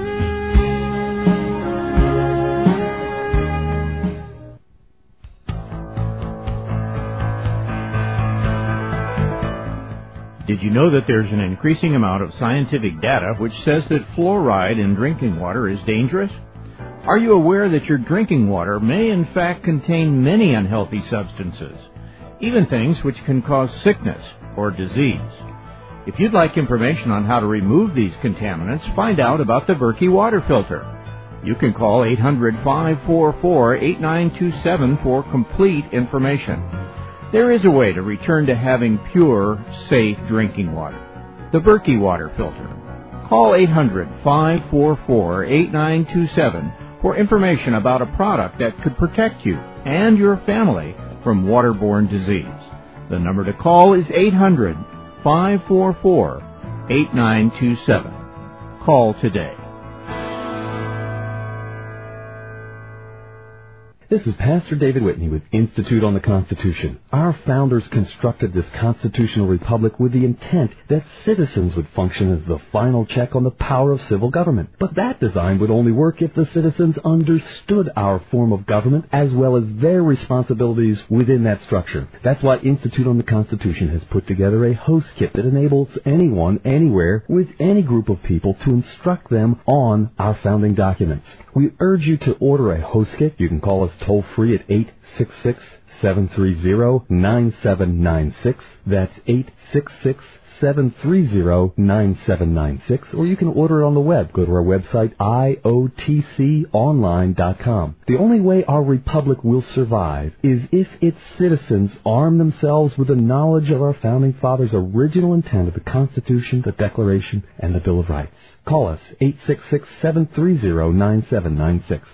S6: Did you know that there's an increasing amount of scientific data which says that fluoride in drinking water is dangerous? Are you aware that your drinking water may in fact contain many unhealthy substances, even things which can cause sickness or disease? If you'd like information on how to remove these contaminants, find out about the Berkey water filter. You can call eight hundred, five four four, eight nine two seven for complete information. There is a way to return to having pure, safe drinking water. The Berkey water filter. Call eight hundred, five four four, eight nine two seven for information about a product that could protect you and your family from waterborne disease. The number to call is eight hundred, five four four, eight nine two seven. Call today.
S7: This is Pastor David Whitney with Institute on the Constitution. Our founders constructed this constitutional republic with the intent that citizens would function as the final check on the power of civil government. But that design would only work if the citizens understood our form of government as well as their responsibilities within that structure. That's why Institute on the Constitution has put together a host kit that enables anyone, anywhere, with any group of people to instruct them on our founding documents. We urge you to order a host kit. You can call us toll-free at eight six six, seven three zero, nine seven nine six. That's eight six six, seven three zero, nine seven nine six. Or you can order it on the web. Go to our website, I O T C online dot com. The only way our republic will survive is if its citizens arm themselves with the knowledge of our founding fathers' original intent of the Constitution, the Declaration, and the Bill of Rights. Call us, eight six six, seven three zero, nine seven nine six.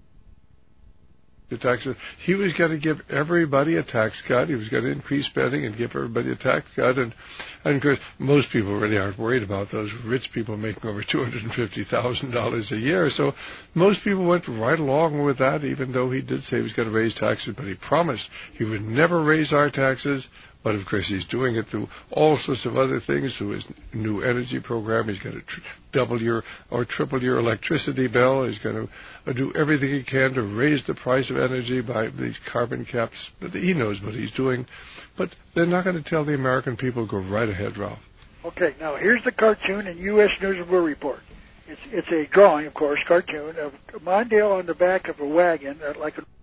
S2: The taxes. He was going to give everybody a tax cut. He was going to increase spending and give everybody a tax cut. And, and of course, most people really aren't worried about those rich people making over two hundred fifty thousand dollars a year. So most people went right along with that, even though he did say he was going to raise taxes. But he promised he would never raise our taxes. But, of course, he's doing it through all sorts of other things, through his new energy program. He's going to tr- double your or triple your electricity bill. He's going to uh, do everything he can to raise the price of energy by these carbon caps. He knows what he's doing. But they're not going to tell the American people, go right ahead, Ralph.
S19: Okay, now here's the cartoon in U S News and World Report. It's, it's a drawing, of course, cartoon, of Mondale on the back of a wagon, uh, like a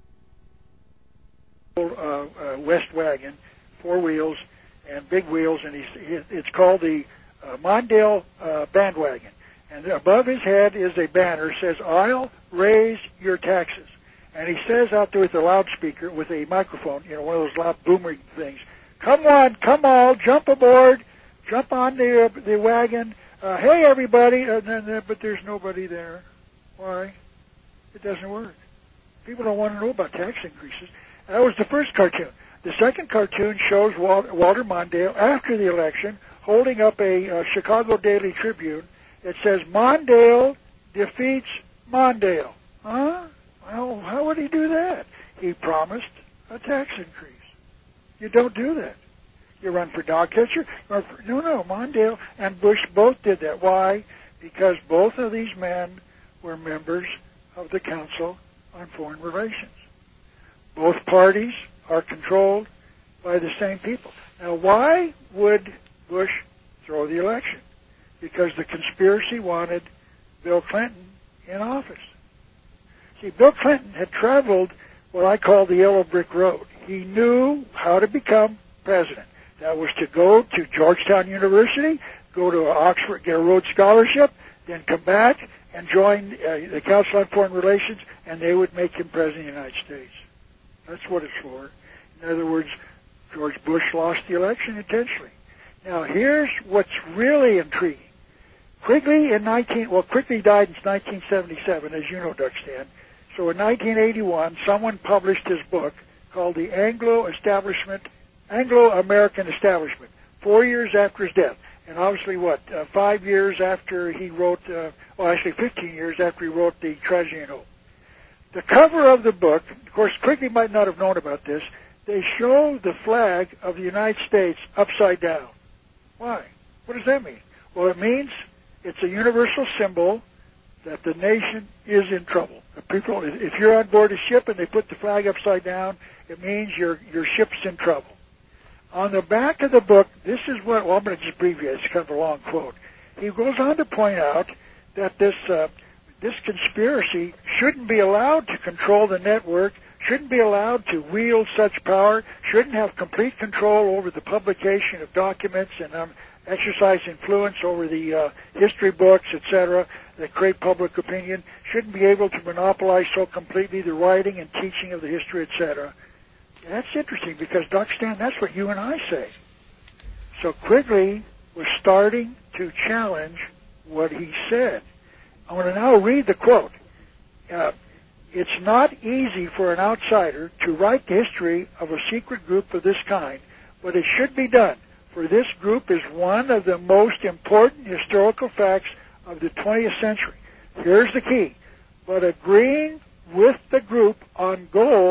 S19: uh, uh, West wagon, four wheels and big wheels, and he's, he, it's called the uh, Mondale uh, bandwagon. And above his head is a banner says, I'll raise your taxes. And he says out there with a loudspeaker, with a microphone, you know, one of those loud boomerang things, come on, come all, jump aboard, jump on the, uh, the wagon. Uh, hey, everybody. Uh, then, but there's nobody there. Why? It doesn't work. People don't want to know about tax increases. That was the first cartoon. The second cartoon shows Walter Mondale after the election holding up a uh, Chicago Daily Tribune that says, Mondale defeats Mondale. Huh? Well, how would he do that? He promised a tax increase. You don't do that. You run for dog catcher? Run for, no, no, Mondale and Bush both did that. Why? Because both of these men were members of the Council on Foreign Relations. Both parties are controlled by the same people. Now, why would Bush throw the election? Because the conspiracy wanted Bill Clinton in office. See, Bill Clinton had traveled what I call the yellow brick road. He knew how to become president. That was to go to Georgetown University, go to Oxford, get a Rhodes Scholarship, then come back and join uh, the Council on Foreign Relations, and they would make him president of the United States. That's what it's for. In other words, George Bush lost the election intentionally. Now, here's what's really intriguing. Quigley in nineteen well, Quigley died in nineteen seventy-seven, as you know, Doug Stan. So in nineteen eighty-one, someone published his book called The Anglo Establishment, Anglo-American Establishment, four years after his death. And obviously, what, uh, five years after he wrote, uh, well, actually fifteen years after he wrote the Treasury Note. The cover of the book, of course, Quigley might not have known about this, they show the flag of the United States upside down. Why? What does that mean? Well, it means it's a universal symbol that the nation is in trouble. The people, if you're on board a ship and they put the flag upside down, it means your your ship's in trouble. On the back of the book, this is what, well, I'm going to just abbreviate, it's kind of a long quote. He goes on to point out that this uh, this conspiracy shouldn't be allowed to control the network, shouldn't be allowed to wield such power, shouldn't have complete control over the publication of documents and um, exercise influence over the uh, history books, et cetera, that create public opinion, shouldn't be able to monopolize so completely the writing and teaching of the history, et cetera. That's interesting because, Doctor Stan, that's what you and I say. So Quigley was starting to challenge what he said. I want to now read the quote. Uh, it's not easy for an outsider to write the history of a secret group of this kind, but it should be done, for this group is one of the most important historical facts of the twentieth century. Here's the key. But agreeing with the group on goals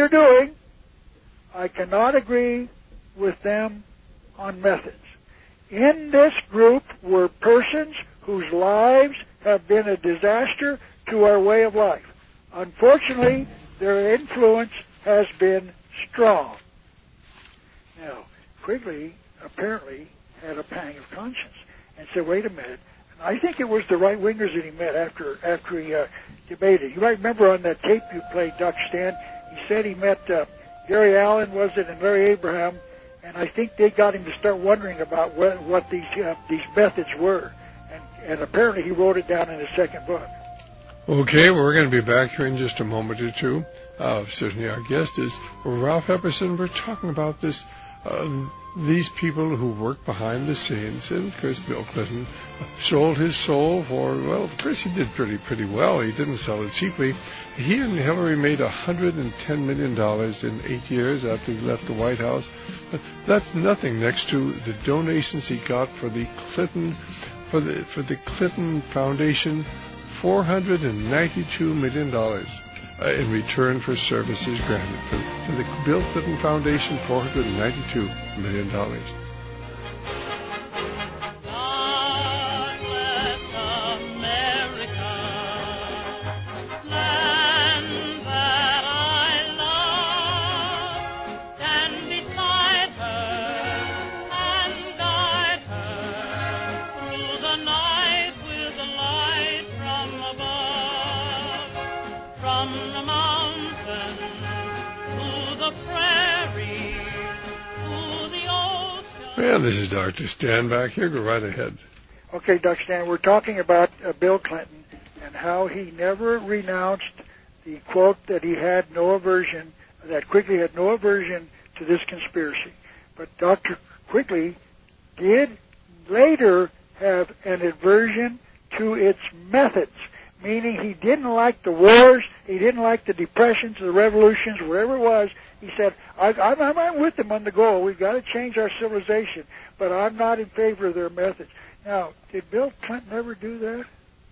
S19: they're doing, I cannot agree with them on methods. In this group were persons whose lives have been a disaster to our way of life. Unfortunately, their influence has been strong. Now, Quigley apparently had a pang of conscience and said, wait a minute. And I think it was the right-wingers that he met after after he uh, debated. You might remember on that tape you played, Doctor Stan, he said he met uh, Gary Allen, was it, and Larry Abraham, and I think they got him to start wondering about what, what these uh, these methods were. And, and apparently he wrote it down in his second book.
S2: Okay, well, we're going to be back here in just a moment or two. Uh, certainly our guest is Ralph Epperson. We're talking about this, uh, these people who work behind the scenes. And, of course, Bill Clinton sold his soul for, well, of course he did pretty, pretty well. He didn't sell it cheaply. He and Hillary made one hundred ten million dollars in eight years after he left the White House. But that's nothing next to the donations he got for the Clinton, for the, for the Clinton Foundation, four hundred ninety-two million dollars uh, in return for services granted. For, for the Bill Clinton Foundation, four hundred ninety-two million dollars. And this is Doctor Stan back here. Go right ahead.
S19: Okay, Doctor Stan, we're talking about uh, Bill Clinton and how he never renounced the quote that he had no aversion, that Quigley had no aversion to this conspiracy. But Doctor Quigley did later have an aversion to its methods, meaning he didn't like the wars, he didn't like the depressions, the revolutions, whatever it was. He said, I, I'm, I'm with them on the goal. We've got to change our civilization, but I'm not in favor of their methods. Now, did Bill Clinton ever do that?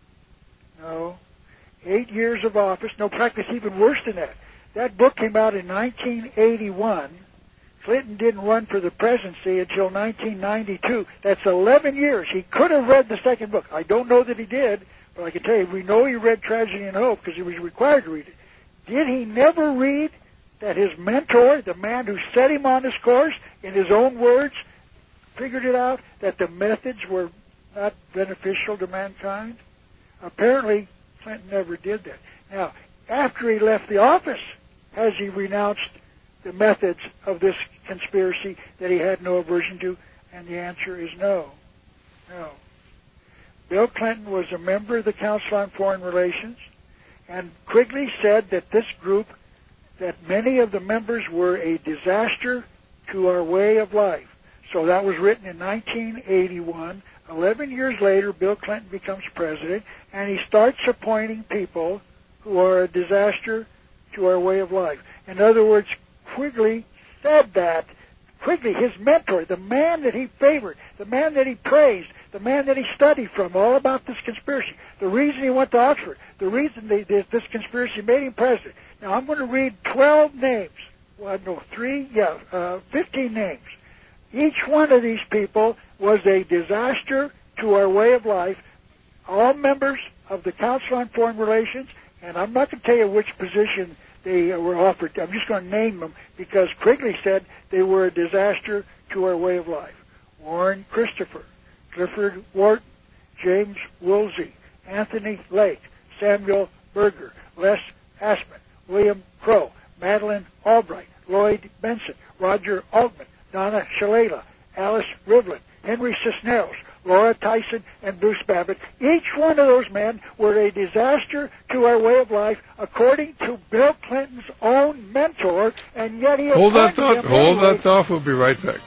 S19: No. Eight years of office. No, practice even worse than that. That book came out in nineteen eighty-one. Clinton didn't run for the presidency until nineteen ninety-two. That's eleven years. He could have read the second book. I don't know that he did, but I can tell you, we know he read Tragedy and Hope because he was required to read it. Did he never read that his mentor, the man who set him on his course, in his own words, figured it out, that the methods were not beneficial to mankind? Apparently, Clinton never did that. Now, after he left the office, has he renounced the methods of this conspiracy that he had no aversion to? And the answer is no. No. Bill Clinton was a member of the Council on Foreign Relations, and Quigley said that this group, that many of the members were a disaster to our way of life. So that was written in nineteen eighty-one. Eleven years later, Bill Clinton becomes president, and he starts appointing people who are a disaster to our way of life. In other words, Quigley said that. Quigley, his mentor, the man that he favored, the man that he praised, the man that he studied from, all about this conspiracy, the reason he went to Oxford, the reason they, this, this conspiracy made him president. Now, I'm going to read twelve names. Well, no, three, yeah, uh, fifteen names. Each one of these people was a disaster to our way of life, all members of the Council on Foreign Relations, and I'm not going to tell you which position they uh, were offered. I'm just going to name them because Quigley said they were a disaster to our way of life. Warren Christopher, Clifford Wharton, James Woolsey, Anthony Lake, Samuel Berger, Les Aspin, William Crowe, Madeleine Albright, Lloyd Benson, Roger Altman, Donna Shalala, Alice Rivlin, Henry Cisneros, Laura Tyson, and Bruce Babbitt. Each one of those men were a disaster to our way of life, according to Bill Clinton's own mentor, and yet he
S2: hold that thought. Hold
S19: anyway.
S2: that thought. We'll be right back.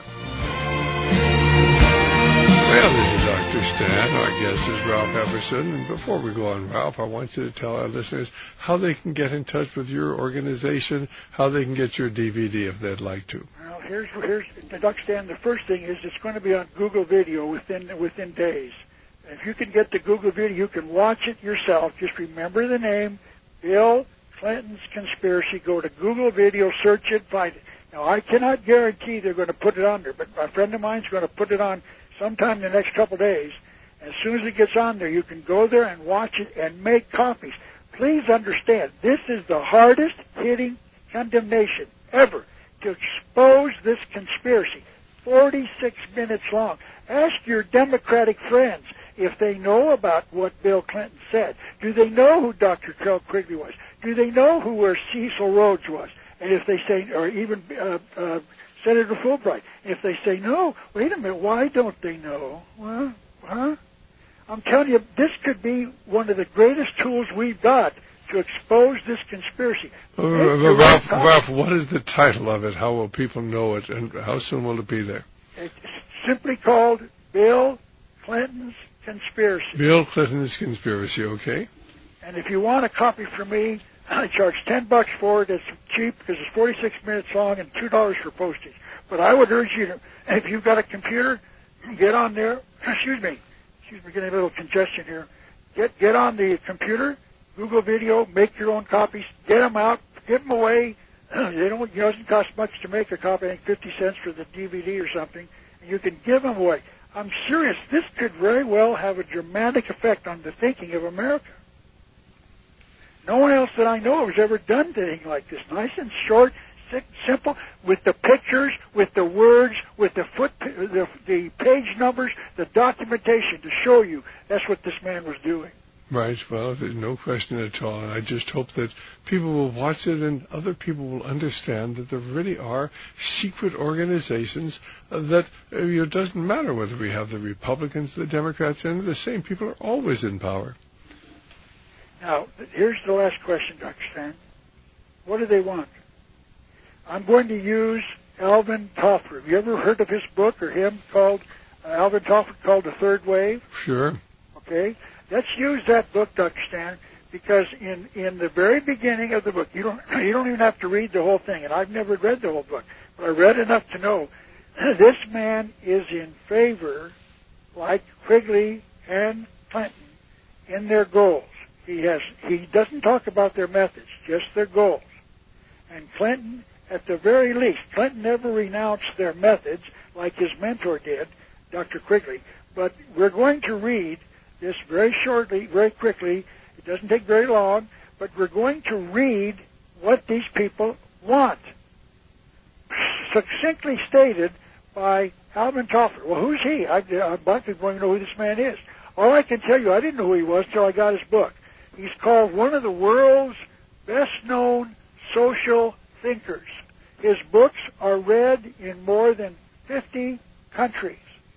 S2: Well, this is Doctor Stan. Our guest is Ralph Epperson. And before we go on, Ralph, I want you to tell our listeners how they can get in touch with your organization, how they can get your D V D if they'd like to.
S19: Well, here's here's Doctor Stan. The first thing is it's going to be on Google Video within within days. If you can get the Google Video, you can watch it yourself. Just remember the name, Bill Clinton's conspiracy. Go to Google Video, search it, find it. Now, I cannot guarantee they're going to put it on there, but a friend of mine's going to put it on sometime in the next couple of days. As soon as it gets on there, you can go there and watch it and make copies. Please understand, this is the hardest hitting condemnation ever to expose this conspiracy. forty-six minutes long. Ask your Democratic friends if they know about what Bill Clinton said. Do they know who Doctor Kel Quigley was? Do they know who where Cecil Rhodes was? And if they say, or even uh, uh, Senator Fulbright, if they say no, wait a minute, why don't they know? Well, huh? I'm telling you, this could be one of the greatest tools we've got to expose this conspiracy.
S2: Uh, Ralph, Ralph, what is the title of it? How will people know it, and how soon will it be there?
S19: It's simply called Bill Clinton's Conspiracy.
S2: Bill Clinton's Conspiracy, okay.
S19: And if you want a copy from me, I charge ten bucks for it. It's cheap because it's forty-six minutes long and two dollars for postage. But I would urge you to, if you've got a computer, get on there. Excuse me. Excuse me, getting a little congestion here. Get get on the computer, Google Video, make your own copies, get them out, give them away. They don't. It doesn't cost much to make a copy. I think fifty cents for the D V D or something, and you can give them away. I'm serious. This could very well have a dramatic effect on the thinking of America. No one else that I know has ever done anything like this. Nice and short, simple, with the pictures, with the words, with the foot, the, the page numbers, the documentation to show you that's what this man was doing.
S2: Right. Well, there's no question at all. And I just hope that people will watch it and other people will understand that there really are secret organizations uh, that uh, it doesn't matter whether we have the Republicans, the Democrats, and the same people are always in power.
S19: Now, here's the last question, Doctor Stan. What do they want? I'm going to use Alvin Toffler. Have you ever heard of his book or him called, uh, Alvin Toffler called The Third Wave?
S2: Sure.
S19: Okay. Let's use that book, Doctor Stan, because in, in the very beginning of the book, you don't you don't even have to read the whole thing, and I've never read the whole book, but I read enough to know this man is in favor, like Quigley and Clinton, in their goals. He has he doesn't talk about their methods, just their goals. And Clinton, at the very least, Clinton never renounced their methods like his mentor did, Doctor Quigley. But we're going to read this very shortly, very quickly. It doesn't take very long, but we're going to read what these people want. Succinctly stated by Alvin Toffler. Well, who's he? I, a bunch of people want to know who this man is. All I can tell you, I didn't know who he was until I got his book. He's called one of the world's best-known social thinkers. His books are read in more than fifty countries.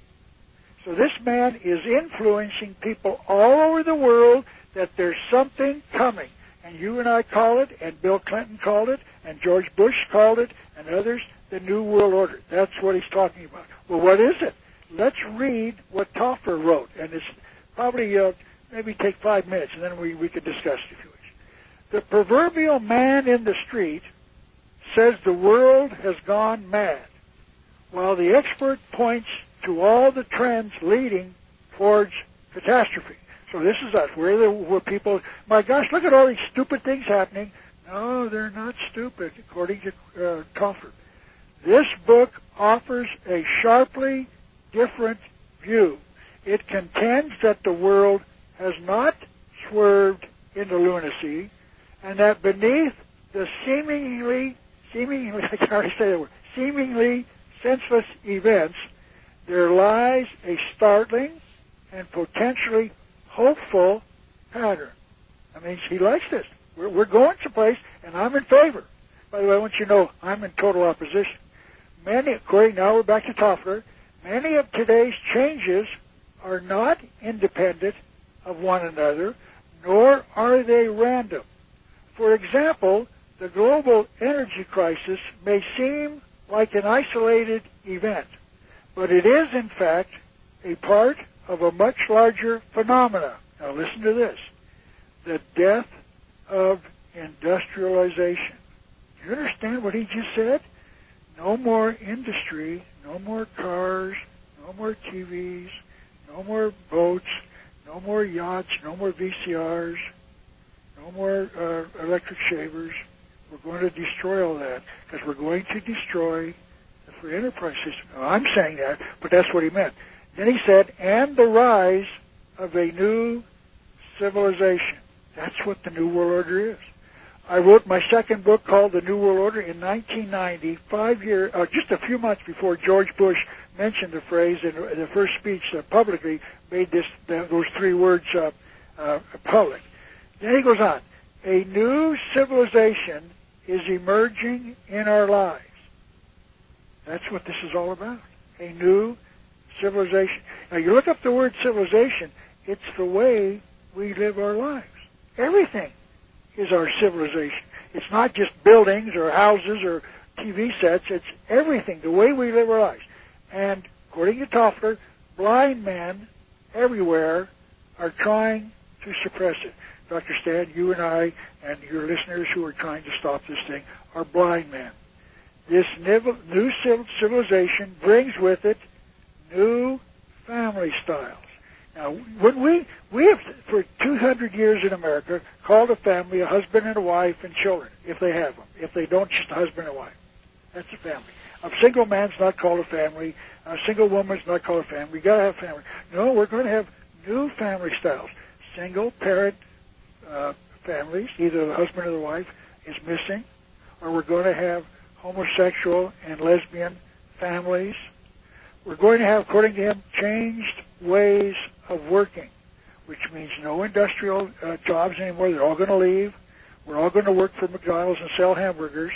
S19: So this man is influencing people all over the world that there's something coming. And you and I call it, and Bill Clinton called it, and George Bush called it, and others, the New World Order. That's what he's talking about. Well, what is it? Let's read what Toffler wrote. And it's probably uh, maybe take five minutes, and then we, we could discuss it if you wish. The proverbial man in the street says the world has gone mad, while the expert points to all the trends leading towards catastrophe. So this is us. We're the where people, my gosh, look at all these stupid things happening. No, they're not stupid, according to uh, Toffler. This book offers a sharply different view. It contends that the world has not swerved into lunacy, and that beneath the seemingly, seemingly, I can already say that word, seemingly senseless events, there lies a startling and potentially hopeful pattern. I mean, he likes this. We're, we're going someplace, and I'm in favor. By the way, I want you to know I'm in total opposition. Many, according now we're back to Toffler, many of today's changes are not independent of one another, nor are they random. For example, the global energy crisis may seem like an isolated event, but it is, in fact, a part of a much larger phenomena. Now listen to this. The death of industrialization. Do you understand what he just said? No more industry, no more cars, no more T Vs, no more boats, no more yachts, no more V C Rs. no more uh, electric shavers. We're going to destroy all that because we're going to destroy the free enterprise system. Now, I'm saying that, but that's what he meant. Then he said, and the rise of a new civilization. That's what the New World Order is. I wrote my second book called The New World Order in nineteen ninety, five years, uh, just a few months before George Bush mentioned the phrase in the first speech uh, publicly, made this uh, those three words uh, uh, public. Then he goes on, a new civilization is emerging in our lives. That's what this is all about, a new civilization. Now, you look up the word civilization, it's the way we live our lives. Everything is our civilization. It's not just buildings or houses or T V sets. It's everything, the way we live our lives. And according to Toffler, blind men everywhere are trying to suppress it. Doctor Stan, you and I and your listeners who are trying to stop this thing are blind men. This new civilization brings with it new family styles. Now, when we, we have, for two hundred years in America, called a family a husband and a wife and children, if they have them. If they don't, just a husband and wife. That's a family. A single man's not called a family. A single woman's not called a family. You've got to have a family. No, we're going to have new family styles. Single parent uh, families, either the husband or the wife is missing, or we're going to have homosexual and lesbian families. We're going to have, according to him, changed ways of working, which means no industrial uh, jobs anymore. They're all going to leave. We're all going to work for McDonald's and sell hamburgers.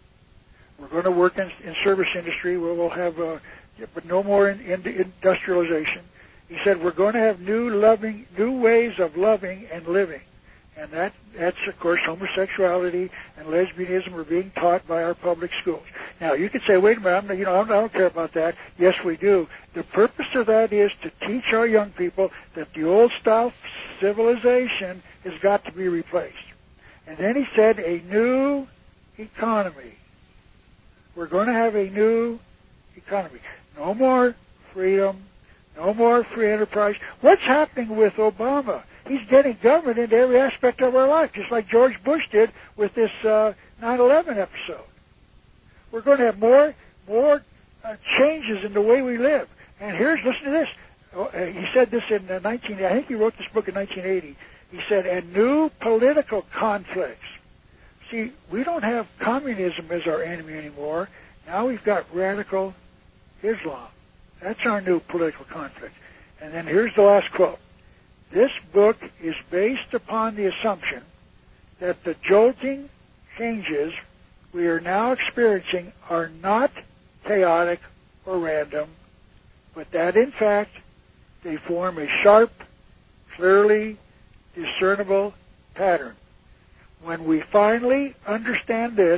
S19: We're going to work in, in service industry where we'll have, uh, but no more in, in industrialization. He said we're going to have new loving, new ways of loving and living. And that, that's, of course, homosexuality and lesbianism are being taught by our public schools. Now, you could say, wait a minute, I'm, you know, I don't care about that. Yes, we do. The purpose of that is to teach our young people that the old-style civilization has got to be replaced. And then he said a new economy. We're going to have a new economy. No more freedom. No more free enterprise. What's happening with Obama? He's getting government into every aspect of our life, just like George Bush did with this uh, nine eleven episode. We're going to have more more uh, changes in the way we live. And here's, listen to this. Oh, uh, he said this in uh, nineteen. I think he wrote this book in nineteen eighty. He said, and new political conflicts. See, we don't have communism as our enemy anymore. Now we've got radical Islam. That's our new political conflict. And then here's the last quote. This book is based upon the assumption that the jolting changes we are now experiencing are not chaotic or random, but that, in fact, they form a sharp, clearly discernible pattern. When we finally understand this,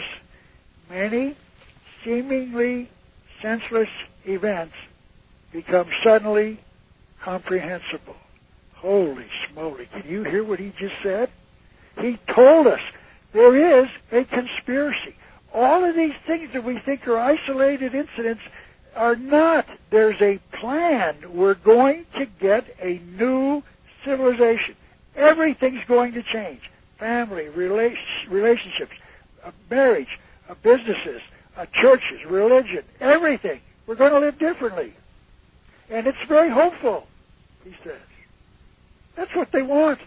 S19: many seemingly senseless events become suddenly comprehensible. Holy smoly, can you hear what he just said? He told us there is a conspiracy. All of these things that we think are isolated incidents are not. There's a plan. We're going to get a new civilization. Everything's going to change. Family, rela- relationships, uh, marriage, uh, businesses, uh, churches, religion, everything. We're going to live differently. And it's very hopeful, he says. That's what they want.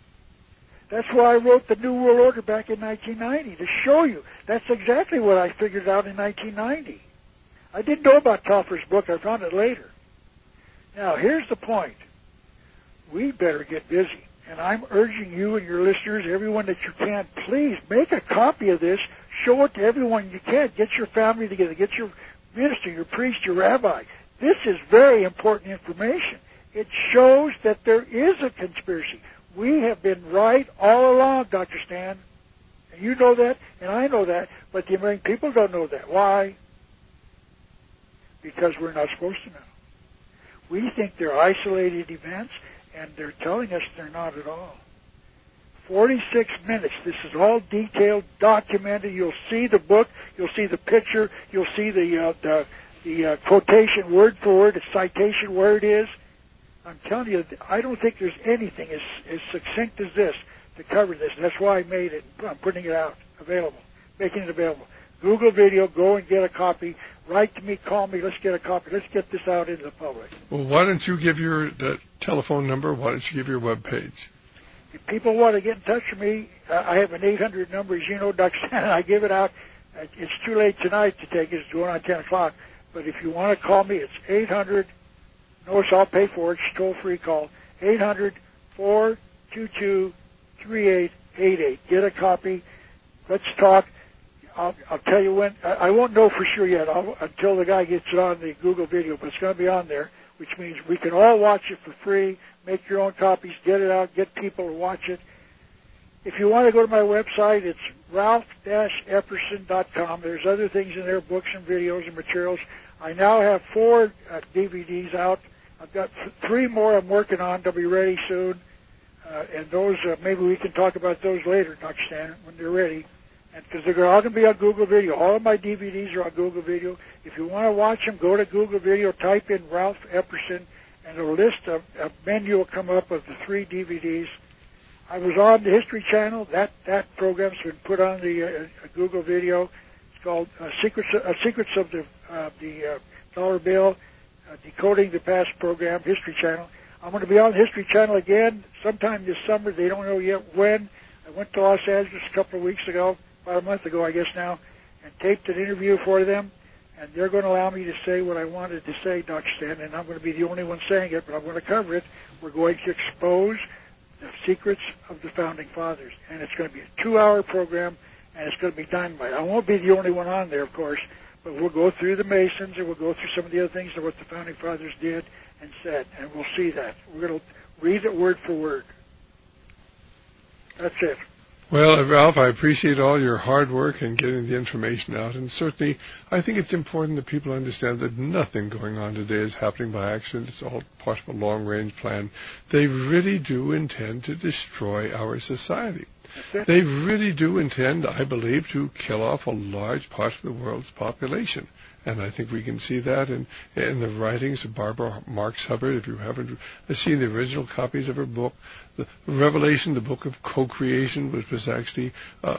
S19: That's why I wrote the New World Order back in nineteen ninety, to show you. That's exactly what I figured out in nineteen ninety. I didn't know about Toffler's book. I found it later. Now, here's the point. We better get busy. And I'm urging you and your listeners, everyone that you can, please make a copy of this. Show it to everyone you can. Get your family together. Get your minister, your priest, your rabbi. This is very important information. It shows that there is a conspiracy. We have been right all along, Doctor Stan. And you know that, and I know that, but the American people don't know that. Why? Because we're not supposed to know. We think they're isolated events, and they're telling us they're not at all. forty-six minutes. This is all detailed, documented. You'll see the book. You'll see the picture. You'll see the uh, the, the uh, quotation word for word, the citation where it is. I'm telling you, I don't think there's anything as, as succinct as this to cover this. That's why I made it. I'm putting it out, available, making it available. Google Video, go and get a copy. Write to me, call me, let's get a copy. Let's get this out into the public.
S2: Well, why don't you give your uh, telephone number? Why don't you give your web page?
S19: If people want to get in touch with me, uh, I have an eight hundred number, as you know, Doctor Stan, I give it out. Uh, it's too late tonight to take it. It's going on ten o'clock. But if you want to call me, it's eight hundred. Notice I'll pay for it. It's a toll-free call. eight hundred, four two two, three eight eight eight. Get a copy. Let's talk. I'll, I'll tell you when. I, I won't know for sure yet I'll, until the guy gets it on the Google Video, but it's going to be on there, which means we can all watch it for free. Make your own copies. Get it out. Get people to watch it. If you want to go to my website, it's ralph dash epperson dot com. There's other things in there, books and videos and materials. I now have four uh, D V Ds out. I've got th- three more I'm working on. They'll be ready soon. Uh, and those, uh, maybe we can talk about those later, Doctor Stan, when they're ready. Because they're all going to be on Google Video. All of my D V Ds are on Google Video. If you want to watch them, go to Google Video, type in Ralph Epperson, and a list of a menu will come up of the three D V Ds. I was on the History Channel. That that program's been put on the uh, Google Video. It's called uh, Secrets uh, Secrets of the uh, the uh, Dollar Bill, uh, Decoding the Past program, History Channel. I'm going to be on the History Channel again sometime this summer. They don't know yet when. I went to Los Angeles a couple of weeks ago. About a month ago, I guess now, and taped an interview for them, and they're going to allow me to say what I wanted to say, Doctor Stan, and I'm going to be the only one saying it, but I'm going to cover it. We're going to expose the secrets of the Founding Fathers, and it's going to be a two-hour program, and it's going to be dynamite. I won't be the only one on there, of course, but we'll go through the Masons, and we'll go through some of the other things of what the Founding Fathers did and said, and we'll see that. We're going to read it word for word. That's it.
S2: Well, Ralph, I appreciate all your hard work in getting the information out, and certainly I think it's important that people understand that nothing going on today is happening by accident. It's all part of a long-range plan. They really do intend to destroy our society. They really do intend, I believe, to kill off a large part of the world's population. And I think we can see that in, in the writings of Barbara Marx Hubbard. If you haven't seen the original copies of her book, the Revelation, the book of co-creation, which was actually uh,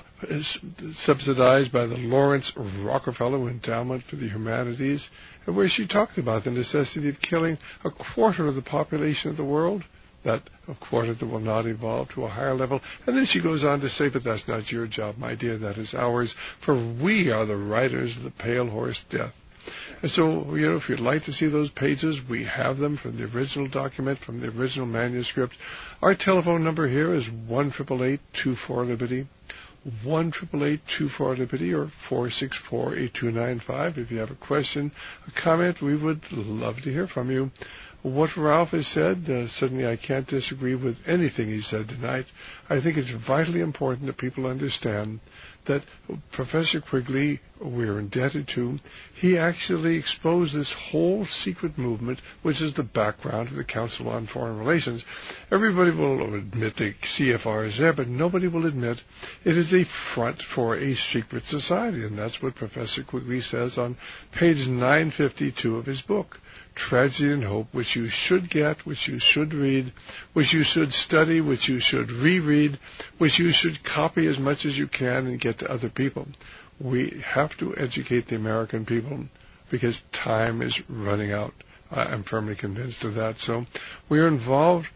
S2: subsidized by the Lawrence Rockefeller Endowment for the Humanities, and where she talked about the necessity of killing a quarter of the population of the world, that a quarter that will not evolve to a higher level. And then she goes on to say, but that's not your job, my dear, that is ours, for we are the writers of the Pale Horse Death. And so, you know, if you'd like to see those pages, we have them from the original document, from the original manuscript. Our telephone number here is one eight eight eight, two four, Liberty, one eight eight eight, two four, Liberty, or four six four, eight two nine five. If you have a question, a comment, we would love to hear from you. What Ralph has said, uh, certainly I can't disagree with anything he said tonight. I think it's vitally important that people understand that Professor Quigley, we're indebted to, he actually exposed this whole secret movement, which is the background of the Council on Foreign Relations. Everybody will admit the C F R is there, but nobody will admit it is a front for a secret society, and that's what Professor Quigley says on page nine fifty-two of his book. Tragedy and Hope, which you should get, which you should read, which you should study, which you should reread, which you should copy as much as you can and get to other people. We have to educate the American people because time is running out. I'm firmly convinced of that. So we are involved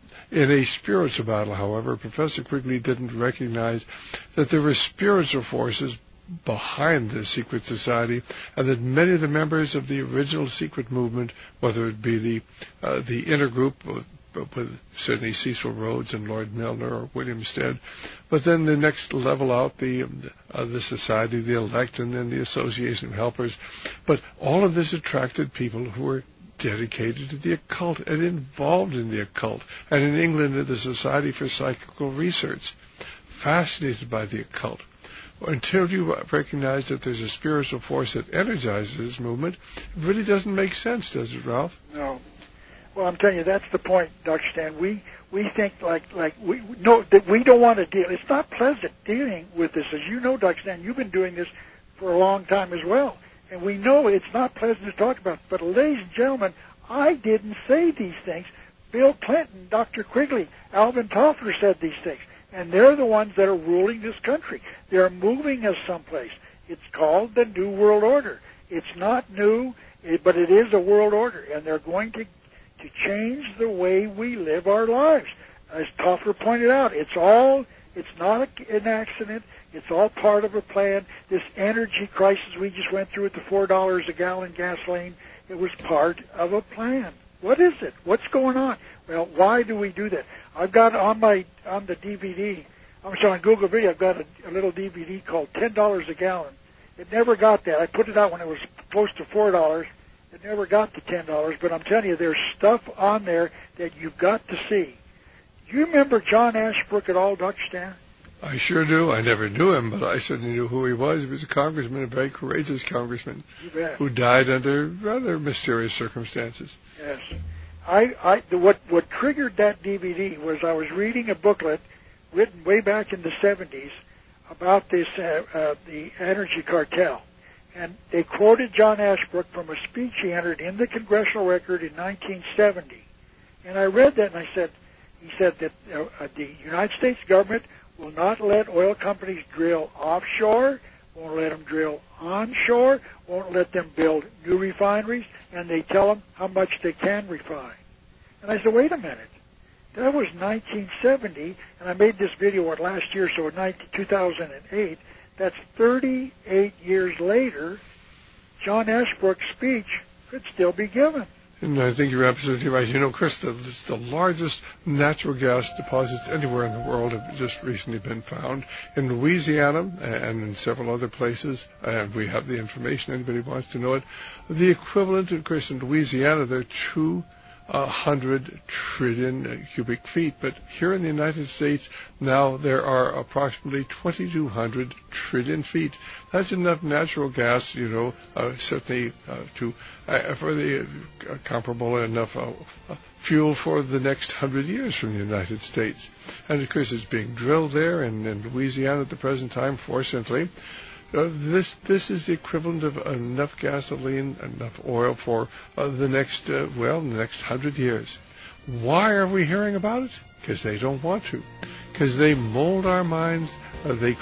S2: in a spiritual battle, however. Professor Quigley didn't recognize that there were spiritual forces behind the secret society, and that many of the members of the original secret movement, whether it be the uh, the inner group with, with certainly Cecil Rhodes and Lord Milner or William Stead, but then the next level out, the uh, the Society, the Elect, and then the Association of Helpers. But all of this attracted people who were dedicated to the occult and involved in the occult, and in England, the Society for Psychical Research, fascinated by the occult. Until you recognize that there's a spiritual force that energizes this movement, it really doesn't make sense, does it, Ralph?
S19: No. Well, I'm telling you, that's the point, Doctor Stan. We we think like like we no that we don't want to deal. It's not pleasant dealing with this, as you know, Doctor Stan. You've been doing this for a long time as well, and we know it's not pleasant to talk about. But, ladies and gentlemen, I didn't say these things. Bill Clinton, Doctor Quigley, Alvin Toffler said these things. And they're the ones that are ruling this country. They're moving us someplace. It's called the New World Order. It's not new, but it is a world order, and they're going to to change the way we live our lives. As Toffler pointed out, it's all, it's not a, an accident. It's all part of a plan. This energy crisis we just went through with the four dollars a gallon gasoline, it was part of a plan. What is it? What's going on? Well, why do we do that? I've got on my, on the D V D, I'm sorry, on Google Video, I've got a, a little D V D called ten dollars a gallon. It never got that. I put it out when it was close to four dollars. It never got to ten dollars, but I'm telling you, there's stuff on there that you've got to see. Do you remember John Ashbrook at all, Doctor Stan?
S2: I sure do. I never knew him, but I certainly knew who he was. He was a congressman, a very courageous congressman, who died under rather mysterious circumstances.
S19: Yes. I, I, the, what, what triggered that D V D was I was reading a booklet written way back in the seventies about this, uh, uh, the energy cartel. And they quoted John Ashbrook from a speech he entered in the Congressional Record in nineteen seventy. And I read that and I said, he said that uh, the United States government will not let oil companies drill offshore, won't let them drill onshore, won't let them build new refineries, and they tell them how much they can refine. And I said, wait a minute. That was nineteen seventy, and I made this video what, last year, so in two thousand eight. That's thirty-eight years later, John Ashbrook's speech could still be given.
S2: And I think you're absolutely right. You know, Chris, the, it's the largest natural gas deposits anywhere in the world have just recently been found in Louisiana and in several other places. And we have the information. Anybody wants to know it. The equivalent, of course, in Louisiana, there are two one hundred trillion uh, cubic feet. But here in the United States, now there are approximately twenty-two hundred trillion feet. That's enough natural gas, you know, uh, certainly uh, to uh, for the uh, comparable enough uh, uh, fuel for the next hundred years from the United States. And, of course, it's being drilled there in, in Louisiana at the present time, fortunately. Uh, this this is the equivalent of enough gasoline, enough oil for uh, the next, uh, well, the next hundred years. Why are we hearing about it? Because they don't want to. Because they mold our minds. Uh, they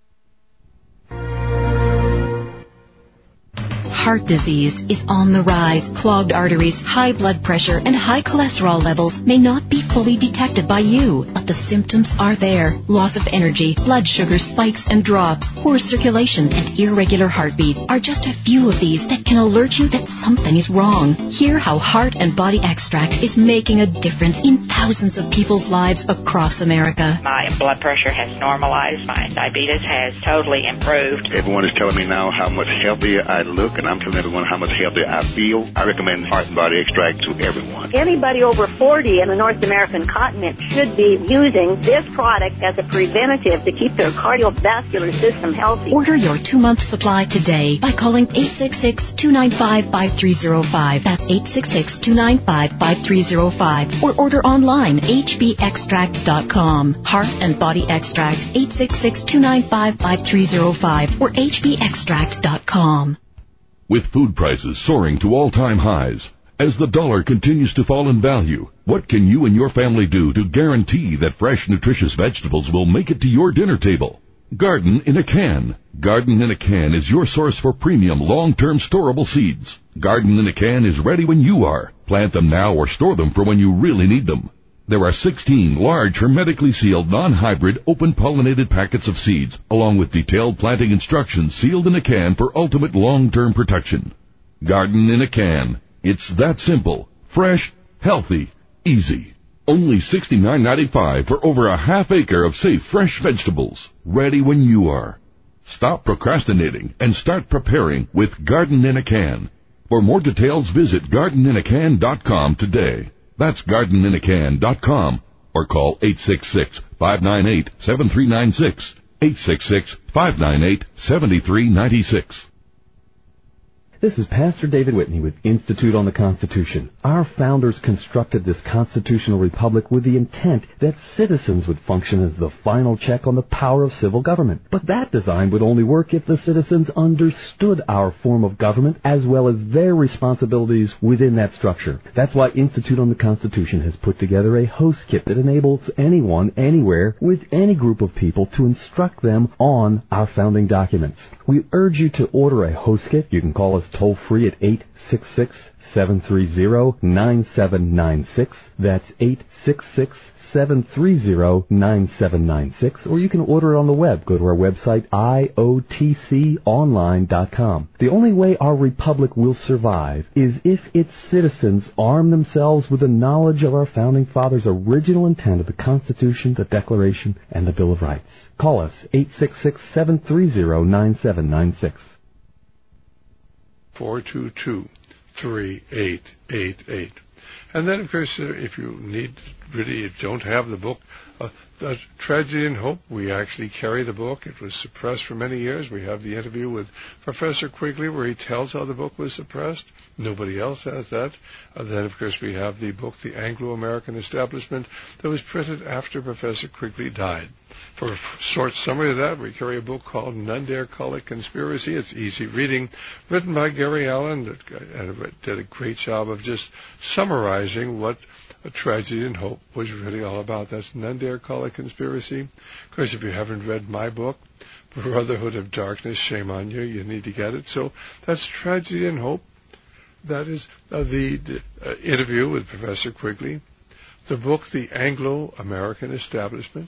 S13: Heart disease is on the rise. Clogged arteries, high blood pressure, and high cholesterol levels may not be fully detected by you, but the symptoms are there. Loss of energy, blood sugar spikes and drops, poor circulation, and irregular heartbeat are just a few of these that can alert you that something is wrong. Hear how Heart and Body Extract is making a difference in thousands of people's lives across America.
S14: My blood pressure has normalized. My diabetes has totally improved.
S15: Everyone is telling me now how much healthier I look, and I'm telling everyone how much healthier I feel. I recommend Heart and Body Extract to everyone.
S16: Anybody over forty in the North American continent should be using this product as a preventative to keep their cardiovascular system healthy.
S13: Order your two-month supply today by calling eight six six, two nine five, five three zero five. That's eight six six, two nine five, five three zero five. Or order online, h b extract dot com. Heart and Body Extract, eight six six, two nine five, five three zero five or h b extract dot com.
S17: With food prices soaring to all-time highs, as the dollar continues to fall in value, what can you and your family do to guarantee that fresh, nutritious vegetables will make it to your dinner table? Garden in a Can. Garden in a Can is your source for premium, long-term storable seeds. Garden in a Can is ready when you are. Plant them now or store them for when you really need them. There are sixteen large, hermetically sealed, non-hybrid, open-pollinated packets of seeds, along with detailed planting instructions sealed in a can for ultimate long-term protection. Garden in a Can. It's that simple, fresh, healthy, easy. Only sixty-nine ninety-five for over a half acre of safe, fresh vegetables, ready when you are. Stop procrastinating and start preparing with Garden in a Can. For more details, visit garden in a can dot com today. That's garden in a can dot com or call eight six six, five nine eight, seven three nine six, eight six six, five nine eight, seven three nine six.
S7: This is Pastor David Whitney with Institute on the Constitution. Our founders constructed this constitutional republic with the intent that citizens would function as the final check on the power of civil government. But that design would only work if the citizens understood our form of government as well as their responsibilities within that structure. That's why Institute on the Constitution has put together a host kit that enables anyone, anywhere, with any group of people to instruct them on our founding documents. We urge you to order a host kit. You can call us toll free at eight six six, seven three zero, nine seven nine six. That's eight six six, seven three zero, nine seven nine six. Or you can order it on the web. Go to our website, I O T C online dot com. The only way our republic will survive is if its citizens arm themselves with the knowledge of our founding fathers' original intent of the Constitution, the Declaration, and the Bill of Rights. Call us, eight six six, seven three zero, nine seven nine six.
S2: four two two, three eight eight eight. And then, of course, uh, if you need, really, you don't have the book, uh, the Tragedy and Hope, we actually carry the book. It was suppressed for many years. We have the interview with Professor Quigley where he tells how the book was suppressed. Nobody else has that. Uh, then, of course, we have the book, The Anglo-American Establishment, that was printed after Professor Quigley died. For a short summary of that, we carry a book called None Dare Call It Conspiracy. It's easy reading, written by Gary Allen, that did a great job of just summarizing what a Tragedy and Hope was really all about. That's None Dare Call It Conspiracy. Of course, if you haven't read my book, Brotherhood of Darkness, shame on you. You need to get it. So that's Tragedy and Hope. That is uh, the, the uh, interview with Professor Quigley. The book, The Anglo-American Establishment.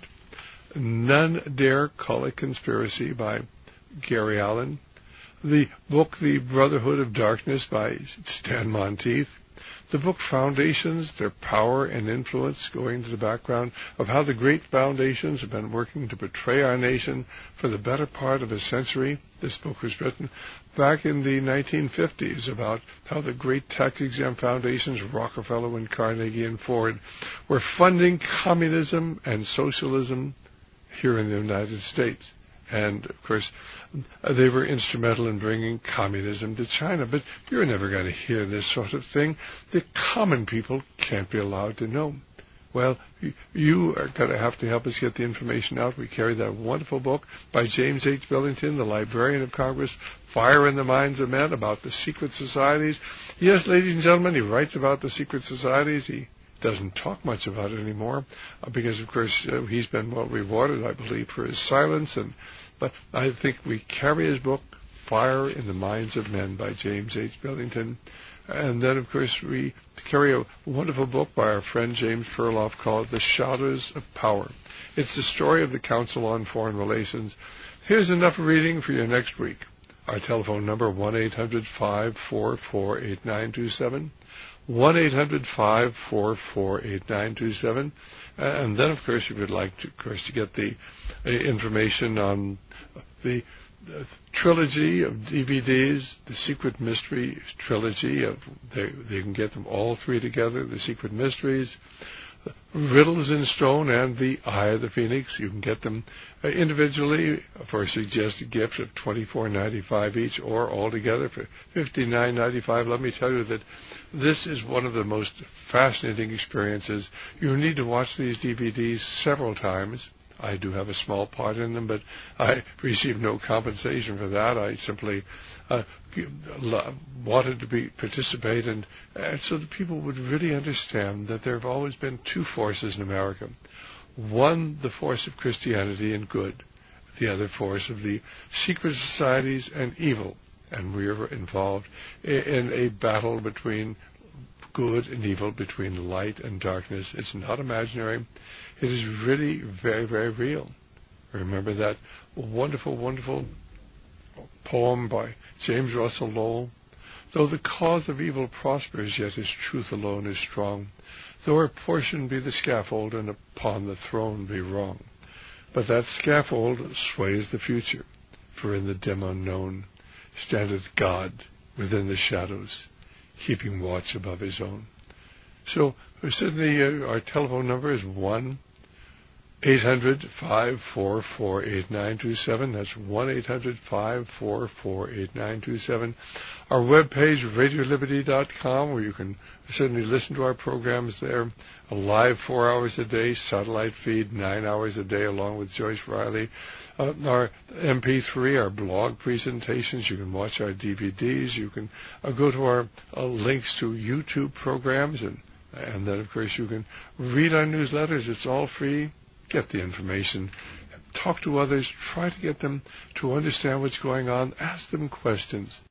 S2: None Dare Call It Conspiracy by Gary Allen. The book, The Brotherhood of Darkness by Stan Monteith. The book, Foundations, Their Power and Influence, going to the background of how the great foundations have been working to betray our nation for the better part of a century. This book was written back in the nineteen fifties about how the great tax-exempt foundations, Rockefeller and Carnegie and Ford, were funding communism and socialism here in the United States. And, of course, they were instrumental in bringing communism to China. But you're never going to hear this sort of thing. The common people can't be allowed to know. Well, you are going to have to help us get the information out. We carry that wonderful book by James H. Billington, the Librarian of Congress, Fire in the Minds of Men, about the secret societies. Yes, ladies and gentlemen, he writes about the secret societies. He doesn't talk much about it anymore uh, because, of course, uh, he's been well rewarded, I believe, for his silence. And but I think we carry his book, Fire in the Minds of Men by James H. Billington. And then, of course, we carry a wonderful book by our friend James Perloff called The Shadows of Power. It's the story of the Council on Foreign Relations. Here's enough reading for your next week. Our telephone number, one eight hundred, five four four, eight nine two seven. one eight hundred, five four four, eight nine two seven. And then, of course, if you'd like to, of course, to get the uh, information on the uh, trilogy of D V Ds, the Secret Mystery trilogy, of they, they can get them all three together, the Secret Mysteries, Riddles in Stone, and The Eye of the Phoenix. You can get them uh, individually for a suggested gift of twenty-four ninety-five each, or all together for fifty-nine ninety-five. Let me tell you that this is one of the most fascinating experiences. You need to watch these D V Ds several times. I do have a small part in them, but I receive no compensation for that. I simply uh, wanted to be participate, and, and so that people would really understand that there have always been two forces in America. One, the force of Christianity and good. The other force of the secret societies and evil. And we are involved in a battle between good and evil, between light and darkness. It's not imaginary. It is really very, very real. Remember that wonderful, wonderful poem by James Russell Lowell? Though the cause of evil prospers, yet his truth alone is strong. Though her portion be the scaffold, and upon the throne be wrong. But that scaffold sways the future, for in the dim unknown standeth God within the shadows, keeping watch above his own. So, Sydney, uh, our telephone number is one eight hundred, five four four, eight nine two seven. That's one eight hundred, five four four, eight nine two seven. Our webpage, radio liberty dot com, where you can certainly listen to our programs there. A live four hours a day, satellite feed nine hours a day, along with Joyce Riley. Uh, our M P three, our blog presentations. You can watch our D V Ds. You can uh, go to our uh, links to YouTube programs, and and then, of course, you can read our newsletters. It's all free. Get the information. Talk to others. Try to get them to understand what's going on. Ask them questions.